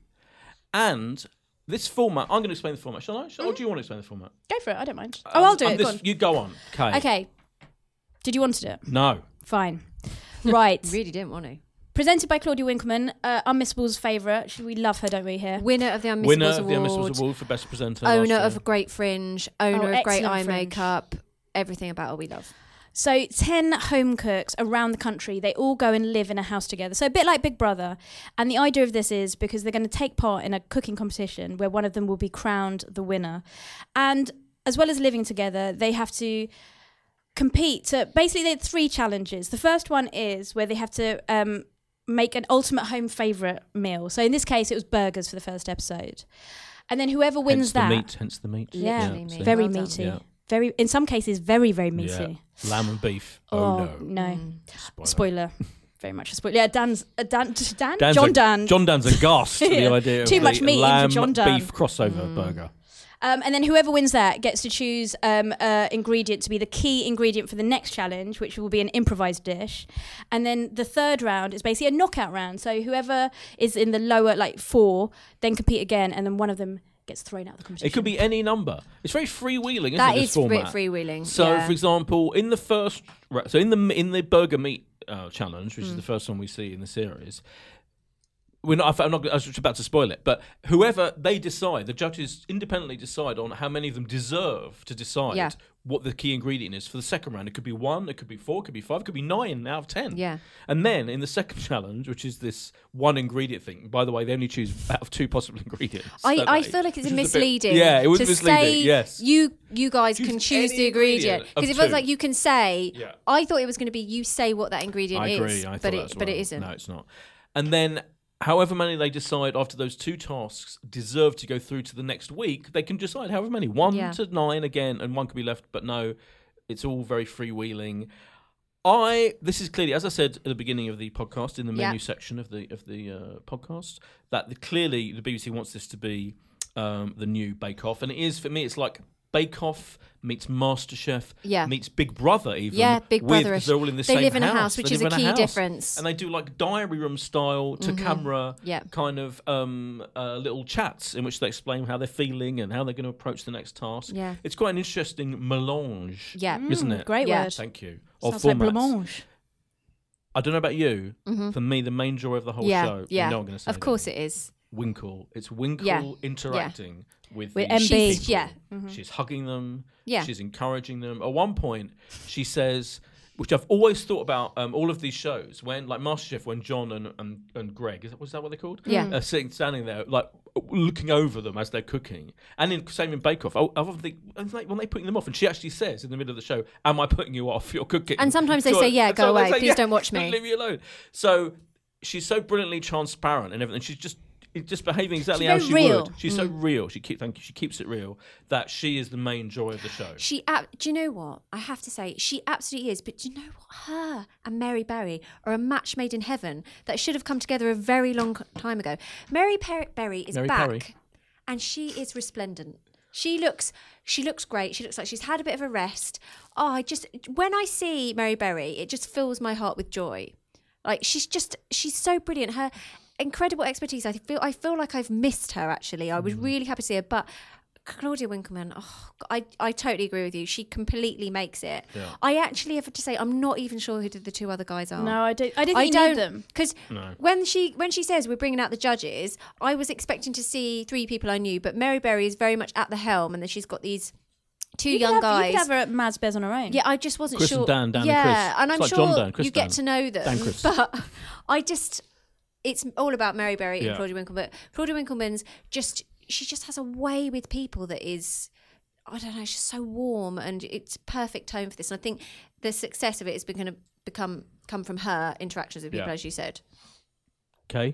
And this format, I'm going to explain the format. Shall I? Shall, Or do you want to explain the format? Go for it. I don't mind. Um, oh, I'll do I'm it. Go this- on. You go on, Kay. Okay. Did you want to do it? No. Fine. Right. Really didn't want to. Presented by Claudia Winkleman, uh, Unmissable's favourite. We love her, don't we, here? Winner of the Unmissables Winner of the Award. Unmissables Award for Best Presenter. last Owner year. of Great Fringe. Owner Oh, of Great excellent Eye Fringe. Makeup. Everything about her we love. So ten home cooks around the country, they all go and live in a house together. So a bit like Big Brother. And the idea of this is because they're going to take part in a cooking competition where one of them will be crowned the winner. And as well as living together, they have to compete. So basically, they had three challenges. The first one is where they have to um, make an ultimate home favourite meal. So in this case, it was burgers for the first episode. And then whoever wins hence the that... meat, hence the meat. Yeah, Literally meat. very Well done. meaty. Yeah. Very, in some cases, very, very meaty. Yeah. Lamb and beef. Oh, Oh, no. no. Mm. Spoiler. Spoiler. Very much a spoiler. Yeah, Dan's uh, Dan, Dan, Dan's John a- Dan. John Dan's aghast to the Yeah. idea of Too the much meat in for lamb John Dan. beef crossover Mm. burger. Um, and then whoever wins that gets to choose um, uh, ingredient to be the key ingredient for the next challenge, which will be an improvised dish. And then the third round is basically a knockout round. So whoever is in the lower, like four, then compete again, and then one of them gets thrown out of the competition. It could be any number. It's very freewheeling, isn't That it? This is free- format. freewheeling. So, yeah. for example, in the first, ra- so in the in the burger meat uh, challenge, which is Mm. the first one we see in the series, we're not. I'm not. I was about to spoil it, but whoever they decide, the judges independently decide on how many of them deserve to decide Yeah. what the key ingredient is for the second round. It could be one, it could be four, it could be five, it could be nine out of ten. Yeah. And then in the second challenge, which is this one ingredient thing. By the way, they only choose out of two possible ingredients. I, don't I they? feel like it's Which was a bit- misleading. yeah, it was to misleading. Say yes. You you guys Choose can choose any the ingredient ingredient of because it feels two. like you can say. Yeah. I thought it was going to be you say what that ingredient I agree. is, I thought but that it as but it well. isn't. No, it's not. And then, however many they decide after those two tasks deserve to go through to the next week, they can decide however many, one Yeah. to nine again, and one could be left. But no, it's all very freewheeling. I this is clearly, as I said at the beginning of the podcast, in the Yeah. menu section of the of the uh, podcast, that the, clearly the B B C wants this to be um, the new Bake Off, and it is for me. It's like Bake Off meets MasterChef Yeah. meets Big Brother, even. Yeah, Big with- Brother-ish. 'cause they're all in the They same live in a house, house, which They is live a in key house. difference. And they do like diary room style to camera Yeah. kind of um, uh, little chats in which they explain how they're feeling and how they're going to approach the next task. Yeah. It's quite an interesting melange, Yeah. isn't it? Great Yeah. word. Thank you. Of Sounds like formats. blancmange. I don't know about you. For me, the main joy of the whole Yeah. show. Yeah. You know I'm going to say Of course that. it is. Winkle. It's Winkle Yeah. interacting with, With these M B. people. Yeah. She's hugging them. Yeah. She's encouraging them. At one point, she says, which I've always thought about um, all of these shows, when, like MasterChef, when John and, and, and Greg, is that, was that what they're called? Yeah. Uh, sitting, standing there, like, looking over them as they're cooking. And in, same in Bake Off. I, I often think, it's like when they're putting them off, and she actually says in the middle of the show, am I putting you off? You're cooking. And sometimes they So- say, yeah, and go so they away. say, Please "Yeah, don't watch me." Leave me alone. So she's so brilliantly transparent and everything. She's just just behaving exactly She's how very she real. would. She's so real. She keep, thank you. She keeps it real. That she is the main joy of the show. She, ab- do you know what? I have to say, she absolutely is. But do you know what? Her and Mary Berry are a match made in heaven that should have come together a very long time ago. Mary per- Berry is Mary back, Perry. and she is resplendent. She looks, she looks great. She looks like she's had a bit of a rest. Oh, I just when I see Mary Berry, it just fills my heart with joy. Like she's just, she's so brilliant. Her incredible expertise. I feel, I feel like I've missed her. Actually, I was really happy to see her, but. Claudia Winkleman, oh, I, I totally agree with you. She completely makes it. Yeah. I actually have to say, I'm not even sure who the, the two other guys are. No, I don't. I didn't I think you don't need them. because No. when she when she says we're bringing out the judges, I was expecting to see three people I knew, but Mary Berry is very much at the helm, and then she's got these two You could young have, guys. You could have her at Mads Bez on her own. Yeah, I just wasn't Chris sure. and Dan, Dan and yeah, Chris. and I'm It's like sure John Dan, Chris you get Dan. to know them. Dan Chris. But I just, it's all about Mary Berry Yeah. and Claudia Winkleman. But Claudia Winkleman's just, she just has a way with people that is, I don't know, she's so warm, and it's perfect tone for this. And I think the success of it is going to become come from her interactions with people, Yeah. as you said. Okay.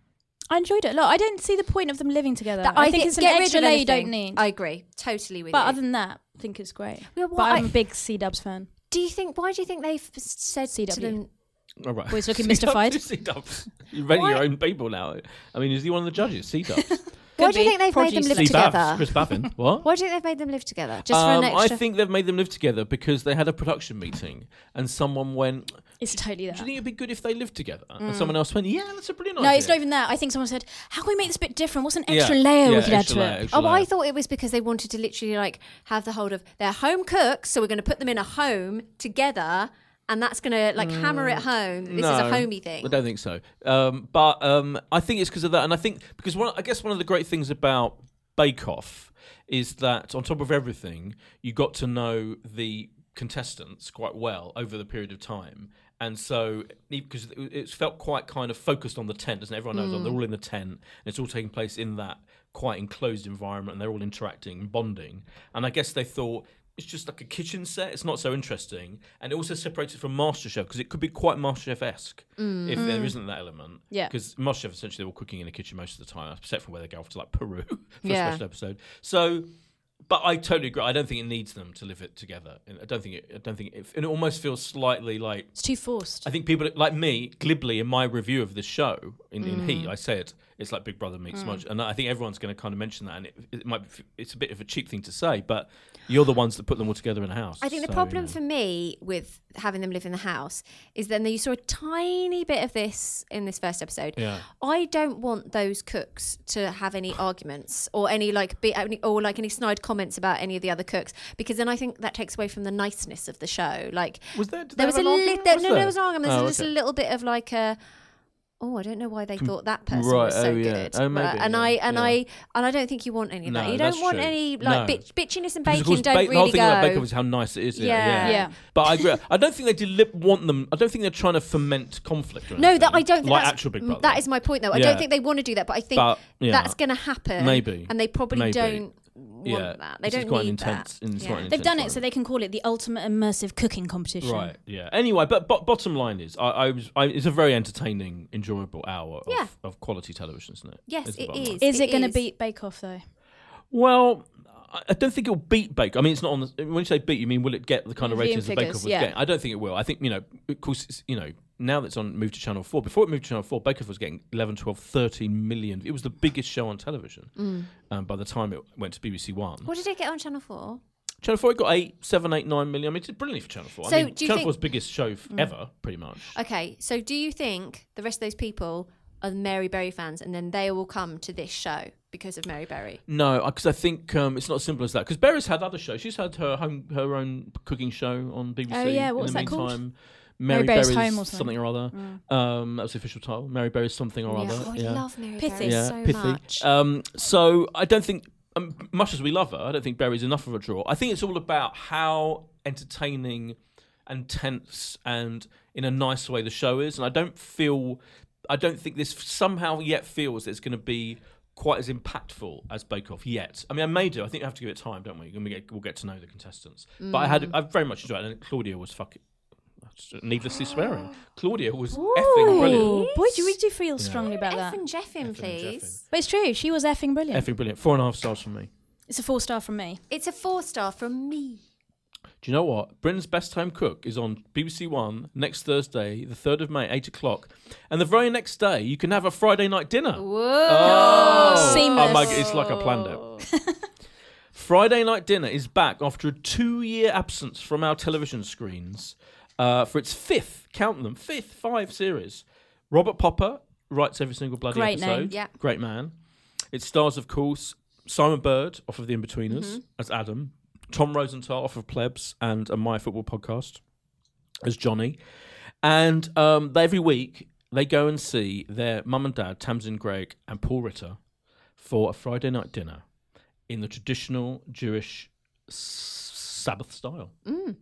I enjoyed it a lot. I don't see the point of them living together. That- I, think thi- it's an get rid extra of layer you anything. don't need. I agree, totally with but you. other than that, I think it's great. Yeah, but what I'm I- a big C-Dubs fan. do you think? Why do you think they've said C to W. them? All right. Boys looking C-Dubs, mystified. C-Dubs. You're rating your own people now. I mean, is he one of the judges? C-Dubs. Why do you be. think they've made them Produce. live C-Babs, together? Chris Bavin. What? Why do you think they've made them live together? Just Um, for an I extra. think they've made them live together because they had a production meeting and someone went, It's totally do you that. think it'd be good if they lived together? And someone else went, yeah, that's a brilliant No, idea. it's not even that. I think someone said, "How can we make this bit different? What's an Yeah. extra layer Yeah, we could add extra to layer, it?" extra Oh, I layer. thought it was because they wanted to literally like have the hold of their home cooks, so we're going to put them in a home together, and that's going to like hammer it home. This is a No, homey thing. I don't think so. Um, but um, I think it's because of that. And I think because one, I guess one of the great things about Bake Off is that on top of everything, you got to know the contestants quite well over the period of time. And so, because it's felt quite kind of focused on the tent, doesn't it? Everyone knows they're all in the tent, and it's all taking place in that quite enclosed environment, and they're all interacting and bonding. And I guess they thought, it's just like a kitchen set. It's not so interesting. And it also separates it from MasterChef because it could be quite MasterChef-esque if there isn't that element. Yeah. Because MasterChef, essentially, they're all cooking in a kitchen most of the time, except for where they go off to like Peru for Yeah. a special episode. So, but I totally agree. I don't think it needs them to live it together. I don't think it. I don't think it. And it almost feels slightly like. It's too forced. I think people like me, glibly in my review of this show in, in Mm. Heat, I said it's like Big Brother meets Smudge, and I think everyone's going to kind of mention that, and it, it might be, it's a bit of a cheap thing to say, but you're the ones that put them all together in a house. I think the so, problem you know. for me with having them live in the house is then you saw a tiny bit of this in this first episode. Yeah. I don't want those cooks to have any arguments or any like be, any- or like any snide comments about any of the other cooks, because then I think that takes away from the niceness of the show. Like Was there? Did there they was have a an li- argument? there, Was no, there? there was an argument. There's Oh, just a okay. little bit of like a. Oh, I don't know why they thought that person right, was so oh, yeah. good. Oh, maybe, But- and yeah, I and yeah. I and I don't think you want any of that. No, You that's don't want true. any like No. bitch, bitchiness and Because, of baking course, don't ba- the really whole thing go. about Bake Off is how nice it is. Yeah, Yeah. yeah. Yeah. But I agree. I don't think they deli- want them. I don't think they're trying to foment conflict. Or No, anything, that I don't. Like that's, actual Big Brother. That is my point, though. I Yeah. don't think they want to do that, but I think But, yeah. that's going to happen. Maybe. and they probably Maybe. don't want Yeah. that. They This is don't quite need an intense, that. It's Yeah. quite an They've intense done it time. so they can call it the ultimate immersive cooking competition. Right. Yeah. Anyway, but, but bottom line is, I, I was. I, it's a very entertaining, enjoyable hour of, Yeah. of quality television, isn't it? Yes, Is the it bottom line. is. Is It it going to is. beat Bake Off though? Well, I- I don't think it'll beat Bake. I mean, it's not on the. When you say beat, you mean will it get the kind of Viewing ratings that Bake Off figures, was yeah. getting? I don't think it will. I think you know, of course, it's, you know, now that it's on moved to Channel Four. Before it moved to Channel Four, Bake Off was getting eleven, twelve, thirteen million. It was the biggest show on television. Mm. Um, by the time it went to B B C One, What did it get on Channel Four? Channel Four it got eight, seven, eight, nine million. I mean, it's brilliant for Channel Four. So I mean, do you Channel think- Four's biggest show f- ever, pretty much. Okay, so do you think the rest of those people are Mary Berry fans, and then they will come to this show because of Mary Berry? No, because I think um, it's not as simple as that. Because Berry's had other shows. She's had her home, her own cooking show on B B C. Oh, yeah, what in was the that called? meantime. Mary Mary, Berry's Berry's, Home or something. something or other. Um, that was the official title. Mary Berry's something or Yeah. other. Oh, I yeah. love Mary Pithy. Berry yeah, so pithy. much. Um, so I don't think, um, much as we love her, I don't think Berry's enough of a draw. I think it's all about how entertaining and tense and in a nice way the show is. And I don't feel, I don't think this somehow yet feels that it's going to be quite as impactful as Bake Off yet. I mean, I may do. I think we have to give it time, don't we? When we get, we'll get to know the contestants. But I had, I very much enjoyed it. And Claudia was fucking, needlessly swearing. Claudia was effing brilliant. Oh, boy, do we do feel strongly about that? Effing Jeffin, Effing please. But it's true. She was effing brilliant. Effing brilliant. Four and a half stars from me. It's a four star from me. It's a four star from me. Do you know what? Britain's Best Home Cook is on B B C One next Thursday, the third of May, eight o'clock. And the very next day, you can have a Friday night dinner. Whoa. Oh, Seamless. Oh my, it's like I planned it. Friday night dinner is back after a two-year absence from our television screens uh, for its fifth, count them, fifth, five series. Robert Popper writes every single bloody Great name. episode. Yeah. Great man. It stars, of course, Simon Bird off of The Inbetweeners Mm-hmm. as Adam, Tom Rosenthal off of Plebs and a My Football Podcast as Johnny. And um, they, every week they go and see their mum and dad, Tamsin Gregg and Paul Ritter, for a Friday night dinner in the traditional Jewish s- Sabbath style. Mm.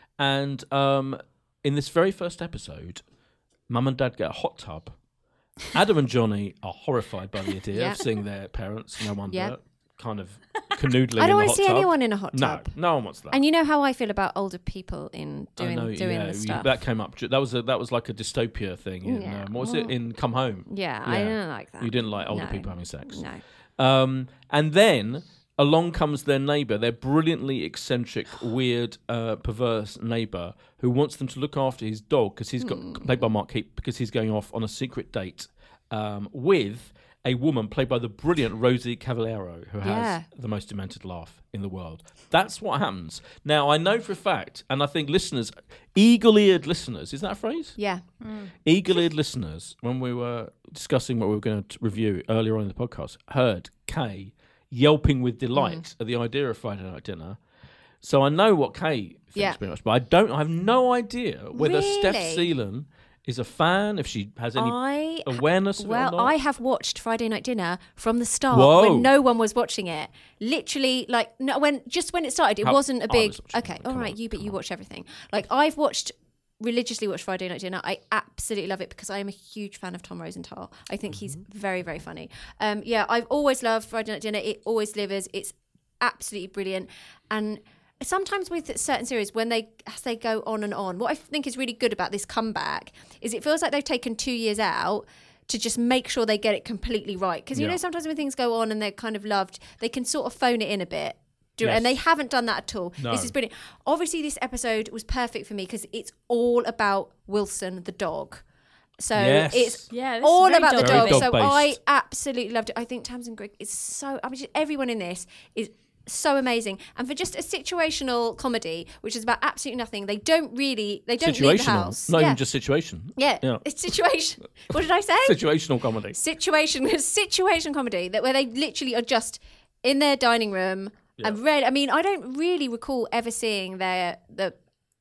And um, in this very first episode, mum and dad get a hot tub. Adam and Johnny are horrified by the idea Yeah. of seeing their parents, no wonder, Yeah. kind of canoodling I don't in the want hot to see tub. anyone in a hot tub. No, no one wants that. And you know how I feel about older people in doing I know, doing yeah, this you- stuff. that came up. That was a, that was like a dystopia thing. In, Yeah, um, what was it well- in Come Home? yeah, I Yeah. don't like that. You didn't like older No. people having sex. No. Um, and then along comes their neighbour, their brilliantly eccentric, weird, uh, perverse neighbour who wants them to look after his dog because he's got Hmm. played by Mark Heap because he's going off on a secret date um, with a woman played by the brilliant Rosie Cavaliero, who has Yeah. the most demented laugh in the world. That's what happens. Now, I know for a fact, and I think listeners, eagle-eared listeners, is that a phrase? Yeah. Eagle-eared listeners, when we were discussing what we were going to review earlier on in the podcast, heard Kay yelping with delight Mm. at the idea of Friday night dinner. So I know what Kay thinks Yeah. pretty much, but I don't. I have no idea whether Steph Really? Seelan is a fan, if she has any I awareness of it or well, not. I have watched Friday Night Dinner from the start Whoa. when no one was watching it. Literally, like no, when just when it started, it How- wasn't a I big. was watching Okay, it. all Come right, on, you but come you on. watch everything. Like I've watched religiously watched Friday Night Dinner. I absolutely love it because I am a huge fan of Tom Rosenthal. I think he's Mm-hmm. very very funny. Um, yeah, I've always loved Friday Night Dinner. It always delivers. It's absolutely brilliant and. Sometimes with certain series, when they as they go on and on, what I think is really good about this comeback is it feels like they've taken two years out to just make sure they get it completely right. Because you Yeah. know, sometimes when things go on and they're kind of loved, they can sort of phone it in a bit. Do- Yes. And they haven't done that at all. No. This is brilliant. Obviously, this episode was perfect for me because it's all about Wilson, the dog. So Yes. it's Yeah, this is all very about the Very dog. So dog-based. I absolutely loved it. I think Tamsin Gregg is so. I mean, just everyone in this is so amazing. And for just a situational comedy, which is about absolutely nothing, they don't really. They don't leave the house. Situational, not yeah. even just situation. Yeah, Yeah. it's situation. What did I say? Situational comedy. Situation, situation comedy that where they literally are just in their dining room and read. I mean, I don't really recall ever seeing their the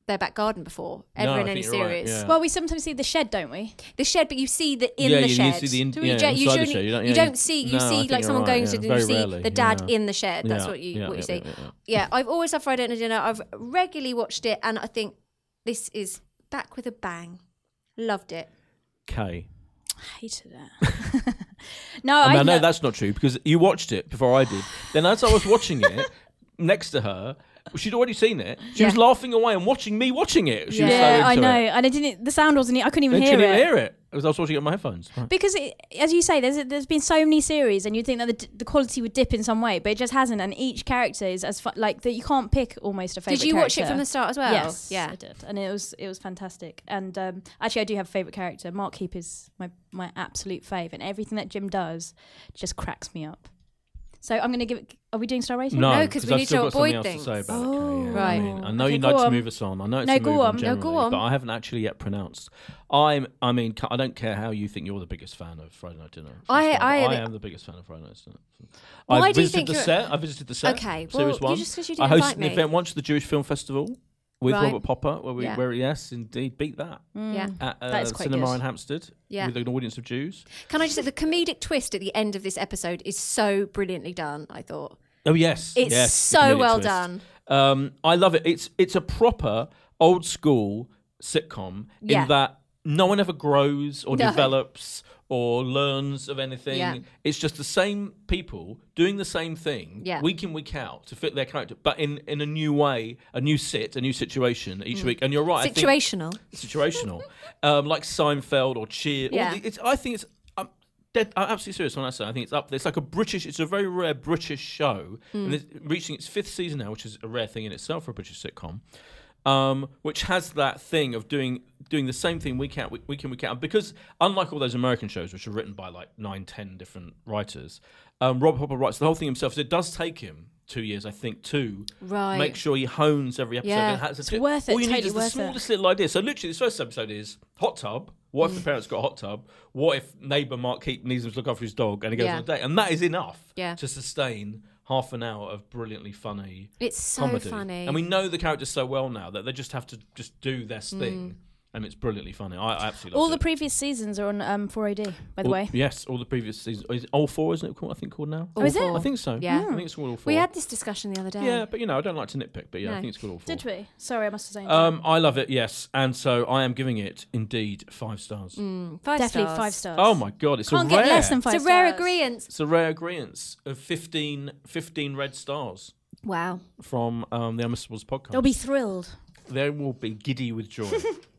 their back garden before, No, ever I in any think you're right, series. yeah. Well, we sometimes see the shed, don't we? The shed, but you see the in Yeah, the you- you shed. see the in- Do we- yeah, you inside the usually- shed. You don't- you yeah, don't you- see. You no, I see think like you're someone right, going yeah. to. You Very see rarely, the dad yeah. in the shed. That's Yeah, what you yeah, what you yeah, see. yeah, yeah. Yeah, I've always loved Friday Night Dinner. I've regularly watched it, and I think this is back with a bang. Loved it. Kay. Hated it. no, I, mean, I, I know lo- that's not true because you watched it before I did. Then as I was watching it next to her, she'd already seen it. She Yeah. was laughing away and watching me watching it. She was so Yeah, into I know. it. And I didn't. The sound wasn't. I couldn't even Then she hear didn't it. hear it because I was watching it on my headphones. Right. Because, it, as you say, there's there's been so many series, and you'd think that the, the quality would dip in some way, but it just hasn't. And each character is as fu- like that. You can't pick almost a favorite. Did you watch it character. from the start as well? Yes, Yeah. I did, and it was it was fantastic. And um, actually, I do have a favorite character. Mark Heap is my my absolute fave, and everything that Jim does just cracks me up. So I'm going to give it. Are we doing star rating? No, 'cause we I've need still to got something avoid else to say things. about Oh, it. Kay, yeah. right. I, mean, I know Okay, you'd go like to on. move us on. I know it's No, a go move on. No, generally, go on. but I haven't actually yet pronounced. I'm. I mean, I don't care how you think you're the biggest fan of Friday Night Dinner. I- But I- I am the biggest fan of Friday Night Dinner. Why I do you visited think the you're- set. I visited the set. Okay, Series well, one. you just 'cause you I didn't hosted invite an me. event once at the Jewish Film Festival with Right. Robert Popper, where we, Yeah. where yes, indeed, beat that Yeah. at uh, That is quite Cinema good. in Hampstead Yeah. with an audience of Jews. Can I just say the comedic twist at the end of this episode is so brilliantly done, I thought. Oh yes, It's yes, so comedic well twist. done. Um, I love it. It's it's a proper old school sitcom Yeah. in that no one ever grows or No. develops or learns of anything. Yeah. It's just the same people doing the same thing Yeah. week in, week out to fit their character, but in, in a new way, a new sit, a new situation each week. And you're right. I think- Situational. situational, um, like Seinfeld or Cheer. all Yeah. the- it's, I think it's. I'm, dead, I'm absolutely serious when I say I think it's up there. It's like a British. It's a very rare British show, and it's reaching its fifth season now, which is a rare thing in itself for a British sitcom. Um, which has that thing of doing doing the same thing week out, week, week in, week out. And because unlike all those American shows, which are written by like nine, ten different writers, um, Robert Popper writes the whole thing himself. So it does take him two years, I think, to Right. make sure he hones every episode. Yeah. And has It's a, worth it, All you need totally is the worth it. smallest little idea. So literally, this first episode is hot tub. What Mm. if the parents got a hot tub? What if neighbour Mark Keaton needs him to look after his dog and he goes Yeah. on a date? And that is enough Yeah. to sustain half an hour of brilliantly funny It's so comedy. funny. And we know the characters so well now that they just have to just do their Mm. thing. And it's brilliantly funny. I, I absolutely All love the it. previous seasons are on um, four A D, by the All- way. Yes, all the previous seasons. Is it all four, isn't it called? I think called now. Oh, is it? Awful. I think so. Yeah. I think it's called all four. We had this discussion the other day. yeah, but you know, I don't like to nitpick, but yeah, I No. think it's called all four. Did we? Sorry, I must have said. Um, I love it, yes, and so I am giving it indeed five stars. Mm, five Definitely stars. five stars. Oh my god, it's Can't a rare. get less than five It's a rare stars. agreement. It's a rare agreement of fifteen, fifteen red stars Wow. from um, the Unmissables podcast. They'll be thrilled. They will be giddy with joy.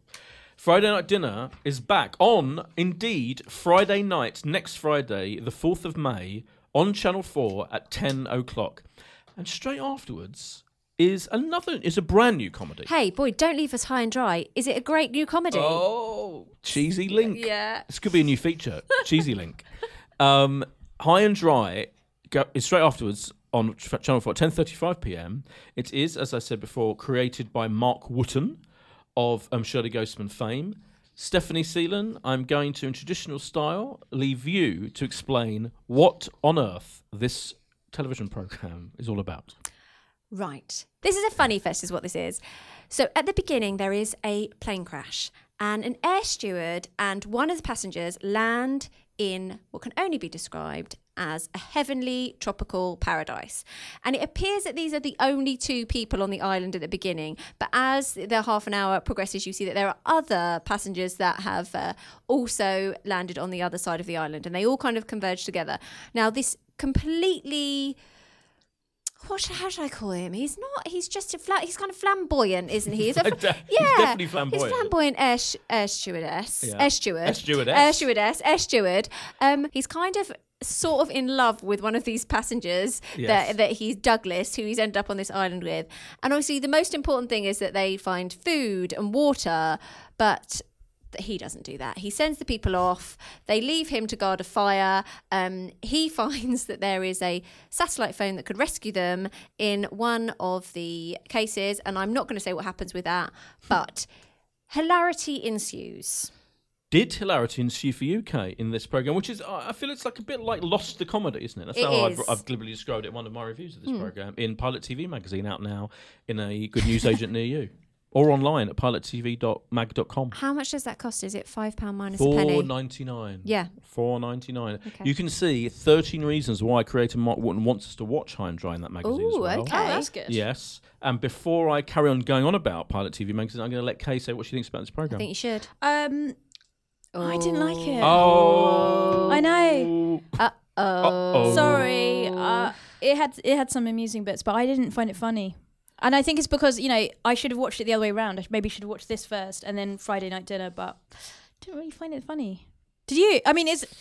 Friday Night Dinner is back on, indeed, Friday night, next Friday, the fourth of May, on Channel four at ten o'clock. And straight afterwards is another, is a brand new comedy. Hey, boy, don't leave us high and dry. Is it a great new comedy? Oh, Cheesy Link. Yeah. This could be a new feature, Cheesy Link. Um, High and Dry go, is straight afterwards on Channel four at ten thirty-five p.m. It is, as I said before, created by Mark Wootton of um, Shirley Ghostman fame. Stephanie Seelan, I'm going to, in traditional style, leave you to explain what on earth this television programme is all about. Right. This is a funny fest, is what this is. So at the beginning, there is a plane crash, and an air steward and one of the passengers land in what can only be described as a heavenly tropical paradise. And it appears that these are the only two people on the island at the beginning. But as the half an hour progresses, you see that there are other passengers that have uh, also landed on the other side of the island, and they all kind of converge together. Now, this completely... What how should I call him? He's not. He's just a fla- He's kind of flamboyant, isn't he? He's a, He's yeah, definitely flamboyant. He's flamboyant air, sh- air stewardess, Yeah. air steward, Air stewardess. air stewardess, air steward. Um, he's kind of sort of in love with one of these passengers Yes. that that he's Douglas, who he's ended up on this island with. And obviously, the most important thing is that they find food and water, but he doesn't do that. He sends the people off. They leave him to guard a fire. Um, he finds that there is a satellite phone that could rescue them in one of the cases. And I'm not going to say what happens with that, but hilarity ensues. Did hilarity ensue for U K in this programme, which is, I feel it's like a bit like Lost the Comedy, isn't it? That's It how is. I've, I've glibly described it in one of my reviews of this programme in Pilot T V magazine, out now in a Good News Agent near you. or online at pilot t v dot mag dot com. How much does that cost? Is it five pound minus a Four penny? ninety nine. Yeah. Four ninety nine. Okay. You can see thirteen reasons why creator Mark Wotton wants us to watch High and Dry in that magazine as Ooh, well. okay. Oh, that's good. Yes. And before I carry on going on about Pilot T V magazine, I'm going to let Kay say what she thinks about this I program. think you should. Um, I didn't like it. Oh. I know. Uh oh. Uh-oh. Sorry. Uh, it had it had some amusing bits, but I didn't find it funny. And I think it's because, you know, I should have watched it the other way around. I maybe should have watched this first and then Friday Night Dinner, but I didn't really find it funny. Did you? I mean, it's...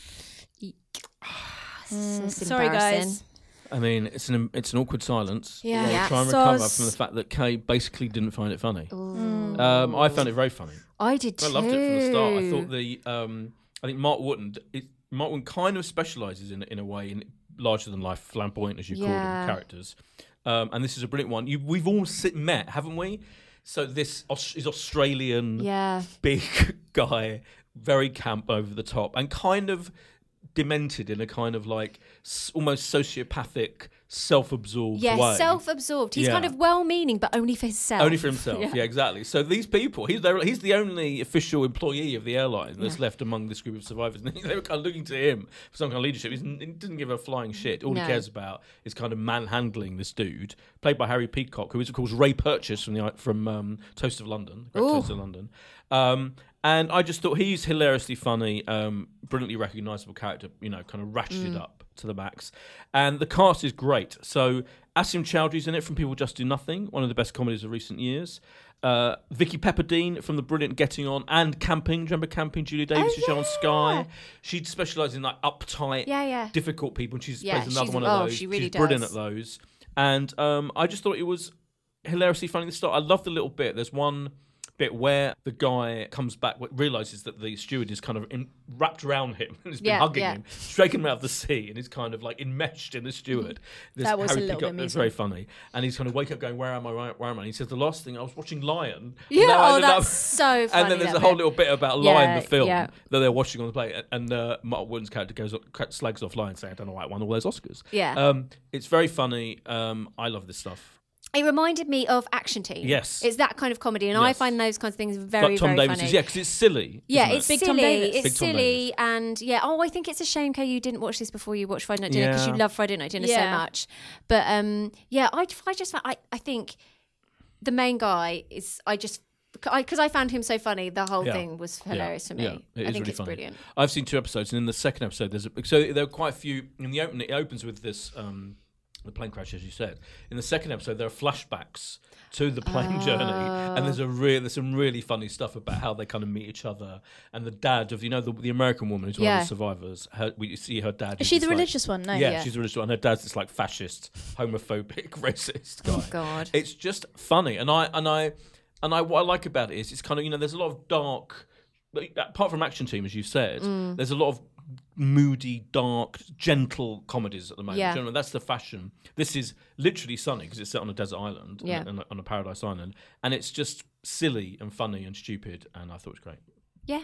Mm, sorry, guys. I mean, it's an it's an awkward silence. Yeah. We'll Yeah. try and So recover s- from the fact that Kay basically didn't find it funny. Ooh. Um, I found it very funny. I did too. I loved it from the start. I thought the um, I think Mark Wotton, it, Mark Wotton kind of specialises in in a way in larger than life, flamboyant as you call Yeah. them, characters. Um, and this is a brilliant one. You, we've all sit, met, haven't we? So this Aus- is Australian, Yeah. big guy, very camp, over the top, and kind of demented in a kind of like s- almost sociopathic, self-absorbed Yeah, way. self-absorbed. He's Yeah. kind of well-meaning, but only for himself. Only for himself, yeah. Yeah. exactly. So these people, he's they're- he's the only official employee of the airline that's Yeah. left among this group of survivors. And they were kind of looking to him for some kind of leadership. He's, he doesn't give a flying shit. All No. he cares about is kind of manhandling this dude, played by Harry Peacock, who is of course Ray Purchase from the from um, Toast of London, Great Ooh. Toast of London. Um, and I just thought he's hilariously funny, um, brilliantly recognisable character. You know, kind of ratcheted Mm. up to the max. And the cast is great. So Asim Chowdhury's in it from People Just Do Nothing, one of the best comedies of recent years. Uh, Vicky Pepperdine from the brilliant Getting On and Camping. Do you remember Camping? Julie Davis, Oh, who's on yeah. Sky. She specialises in like uptight, Yeah, yeah. difficult people. And she's Yeah, plays another she's- one of oh, those. she really she's brilliant does. at those. And um, I just thought it was hilariously funny at the start. I loved the little bit. There's one bit where the guy comes back, realizes that the steward is kind of in, wrapped around him and has been Yeah, hugging yeah. him, shaking him out of the sea, and he's kind of like enmeshed in the steward. This That was a Harry little Peacock, bit it's amusing. very funny, and he's kind of wake up going, "Where am I? Where, where am I?" And he says, "The last thing I was watching Lion." Yeah, Now I oh, ended up- that's so funny. And then there's that a whole bit. little bit about Yeah, Lion, the film, yeah. that they're watching on the play, and uh, Mark Wotton's character goes slags off Lion, saying, "I don't know why it won all those Oscars." Yeah. Um, it's very funny. Um, I love this stuff. It reminded me of Action Team. Yes. It's that kind of comedy, and I Yes. find those kinds of things very, Like Tom very Davis funny. is, yeah, because it's silly. Yeah, isn't it's it? Big Tom silly. Davis. It's Big Tom silly, and yeah. Oh, I think it's a shame, Kay, you didn't watch this before you watched Friday Night Dinner because Yeah. you love Friday Night Dinner so Yeah. much. But um, yeah, I, I just I, I think the main guy is I just because I, I found him so funny. The whole Yeah. thing was Yeah. hilarious for me. Yeah, it I is think really it's funny. brilliant. I've seen two episodes, and in the second episode, there's a, so there are quite a few. In the opening, it opens with this um, the plane crash, as you said. In the second episode, there are flashbacks to the plane journey, and there's a real there's some really funny stuff about how they kind of meet each other. And the dad of you know the, the American woman who's one Yeah. of the survivors. Her, we see her dad. Is who's she this, the like- religious one? No. Yeah, Yeah. she's a religious one. And her dad's this like fascist, homophobic, racist guy. Oh God. It's just funny, and I and I and I what I like about it is it's kind of you know there's a lot of dark, apart from Action Team as you said, Mm. there's a lot of moody, dark, gentle comedies at the moment. Yeah. Do you know, that's the fashion. This is literally sunny because it's set on a desert island, Yeah. on, a, on a paradise island, and it's just silly and funny and stupid, and I thought it was great. Yeah,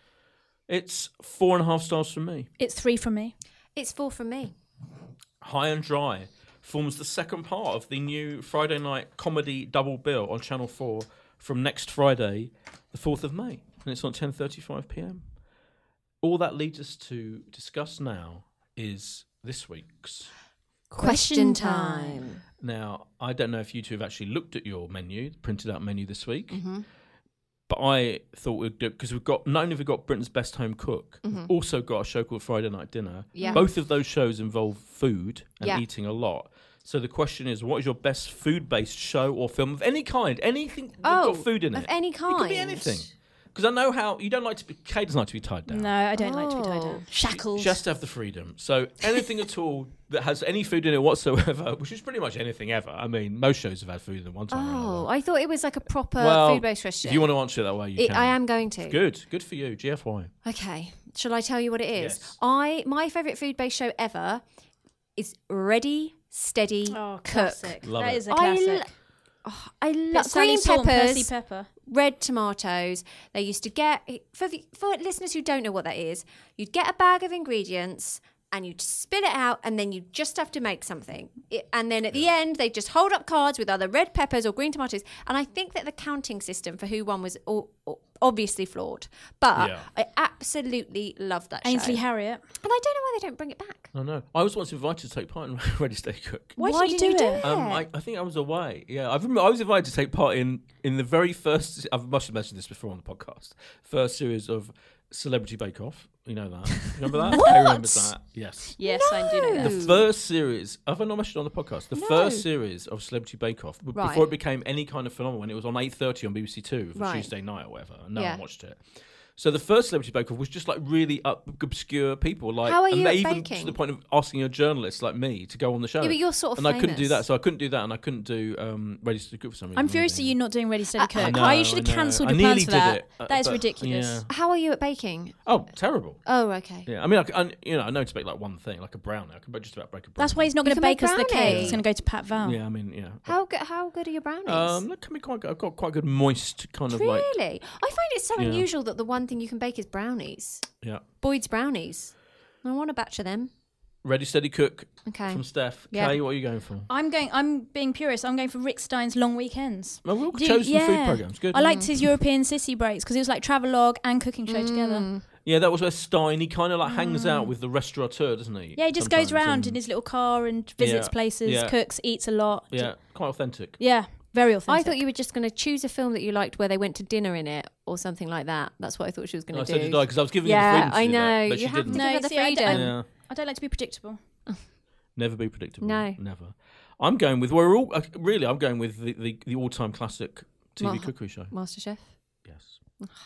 It's four and a half stars from me. It's three from me. it's four from me. High and Dry forms the second part of the new Friday night comedy double bill on Channel four from next Friday, the fourth of May, and it's on ten thirty-five p.m. All that leads us to discuss now is this week's. Question time. Now, I don't know if you two have actually looked at your menu, printed out menu this week, Mm-hmm. but I thought we'd do because we've got not only have we got Britain's Best Home Cook, we've also got a show called Friday Night Dinner. Yeah. Both of those shows involve food and Yeah. eating a lot. So the question is, what is your best food-based show or film of any kind? Anything that's Oh, got food in of it. any It could be kind? anything. Because I know how you don't like to be. Kay doesn't like to be tied down. No, I don't like to be tied Oh. down. Shackled. Just have the freedom. So anything at all that has any food in it whatsoever, which is pretty much anything ever. I mean, most shows have had food in them one time. or Oh, another. I thought it was like a proper Well, food-based question. If you want to answer it that way, you It- can. I am going to. Good. Good for you. G F Y. Okay. Shall I tell you what it is? Yes. I my favourite food-based show ever is Ready, Steady, Oh, Cook. classic. Love That it. is a I classic. l- Oh, I Bit love Sally green Salt and peppers, Percy Pepper. red tomatoes. They used to get for the, for listeners who don't know what that is. You'd get a bag of ingredients and you spit it out, and then you just have to make something. It, and then at the end, they just hold up cards with either red peppers or green tomatoes. And I think that the counting system for who won was all, all, obviously flawed. But Yeah. I absolutely love that Ainsley show. Harriott. And I don't know why they don't bring it back. I know. I was once invited to take part in Ready Steady Cook. Why, Why did you didn't do you do it? it? Um, I, I think I was away. Yeah, I remember I was invited to take part in in the very first. I must have mentioned this before on the podcast. First series of Celebrity Bake Off. You know that. Remember that? What? Who remembers that? Yes. Yes, I do know No. that. The first series, have I not mentioned on the podcast? The No. first series of Celebrity Bake Off, b- Right. before it became any kind of phenomenon, when it was on eight thirty on B B C Two for Right. Tuesday night or whatever, and no Yeah. one watched it. So the first Celebrity Bake Off was just like really up, obscure people, like How are and you they at even baking? to the point of asking a journalist like me to go on the show. Yeah, but you're sort of and I couldn't do famous. that, so I couldn't do that, and I couldn't do um, Ready to Cook for some reason. I'm furious at either. you not doing Ready Steady I- Cook. I know, Why you should have I know. cancelled I your plans nearly for did that. it, uh, that is but- ridiculous. yeah. How are you at baking? Oh, terrible. Oh, okay. Yeah, I mean, I, c- I- you know, I know to bake like one thing, like a brownie. I can bake just about break a brownie. That's why he's not You going to can make bake us the cake. brownie. He's going to go to Pat Val. Yeah, I mean, yeah. How good? How good are your brownies? Um, that can be quite good. I've got quite good moist kind of like. really? I find it so Yeah. unusual that the one thing you can bake is brownies. Yeah. Boyd's brownies. I want a batch of them. Ready, steady, cook Okay. from Steph. Yeah. Kay, what are you going for? I'm going. I'm being purist. I'm going for Rick Stein's Long Weekends. Well, we've all Do- chosen food yeah. programs. Good. I liked his European City breaks because it was like travelogue and cooking show together. Mm. Yeah, that was where Stein. He kind of like hangs out with the restaurateur, doesn't he? Yeah, he just goes sometimes, around and- in his little car and visits Yeah. places, Yeah. cooks, eats a lot. Yeah, quite authentic. Yeah, very I authentic. thought you were just going to choose a film that you liked where they went to dinner in it or something like that. That's what I thought she was going I to so do. did I because I was giving Yeah, you the freedom to I do know. that, but You she have to didn't. give her the see, I don't- freedom. Yeah, I don't like to be predictable. never be predictable. No. never. I'm going with. We're all uh, really. I'm going with the, the, the all-time classic T V Well, cookery show. MasterChef. Yes.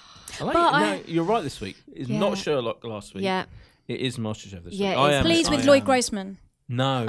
I like But it. I- No, you're right. This week it's Yeah. not Sherlock last week. Yeah. It is MasterChef this Yeah, week. it I is. am. Please I with am. Lloyd Grossman. No.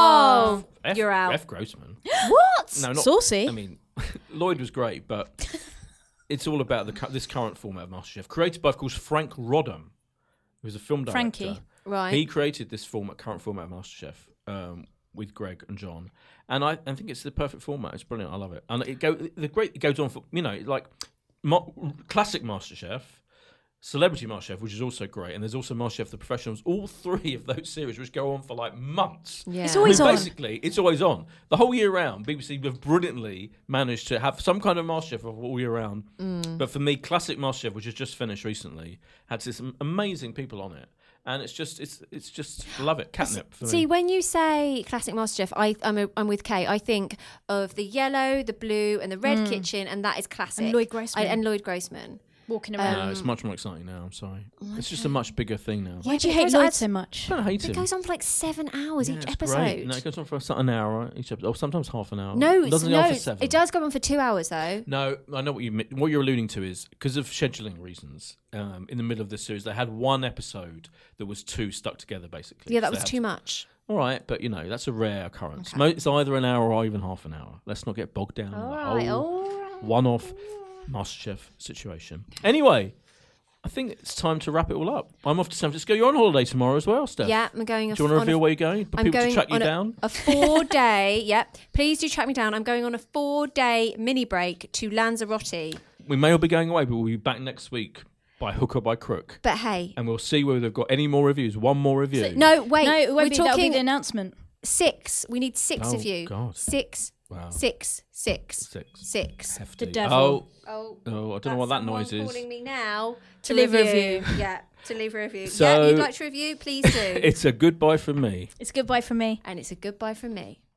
Oh, F, you're out. F Grossman. What? No, not. Saucy. I mean, Lloyd was great, but it's all about the cu- this current format of MasterChef, created by, of course, Frank Rodham, who's a film director. Frankie. Right. He created this format, current format of MasterChef, um, with Greg and John, and I, I think it's the perfect format. It's brilliant. I love it, and it go the great. It goes on for you know like mo- classic MasterChef. Celebrity MasterChef, which is also great, and there's also MasterChef The Professionals. All three of those series, which go on for like months. Yeah. It's always I mean, on. Basically, it's always on the whole year round. B B C have brilliantly managed to have some kind of MasterChef all year round. Mm. But for me, classic MasterChef, which has just finished recently, had some amazing people on it, and it's just it's it's just love it, catnip for See, me. when you say classic MasterChef, I, I'm, a, I'm with Kay. I think of the yellow, the blue, and the red kitchen, and that is classic. And Lloyd Grossman. I, and Lloyd Grossman. Walking Um, around. no, it's much more exciting now. I'm sorry, it's just a much bigger thing now. Why do you but it hate goes Lloyd on- so much? I don't hate It him. goes on for like seven hours Yeah, each it's episode. great. No, it goes on for a- an hour each episode, or sometimes half an hour. No, it it's, doesn't no, go on for it's- seven. it does go on for two hours though. No, I know what you mi- what you're alluding to is because of scheduling reasons. Um, in the middle of this series, they had one episode that was two stuck together, basically. Yeah, So that they was had too to- much. All right, but you know that's a rare occurrence. Okay. Mo- It's either an hour or even half an hour. Let's not get bogged down All in the right, whole all right. one-off MasterChef situation. Anyway, I think it's time to wrap it all up. I'm off to San Francisco. You're on holiday tomorrow as well, Steph. Yeah, I'm going. Do you want to on a- reveal where you're going? For I'm people going to track you on a- down. A four day, yep. Please do track me down. I'm going on a four day mini break to Lanzarote. We may all be going away, but we'll be back next week by hook or by crook. But hey, And we'll see whether they've got any more reviews. One more review. so- no, wait. no, it won't we're be. That'll be talking the announcement. six. We need six Oh, of you. God. Six, Wow. six, six, Six. six. Hefty. The devil. Oh, Oh, oh, I don't know what that noise is. calling me now To leave a review. Yeah, to leave a review. So- yeah, you'd like to review? Please do. It's a goodbye from me. It's goodbye from me. and it's a goodbye from me.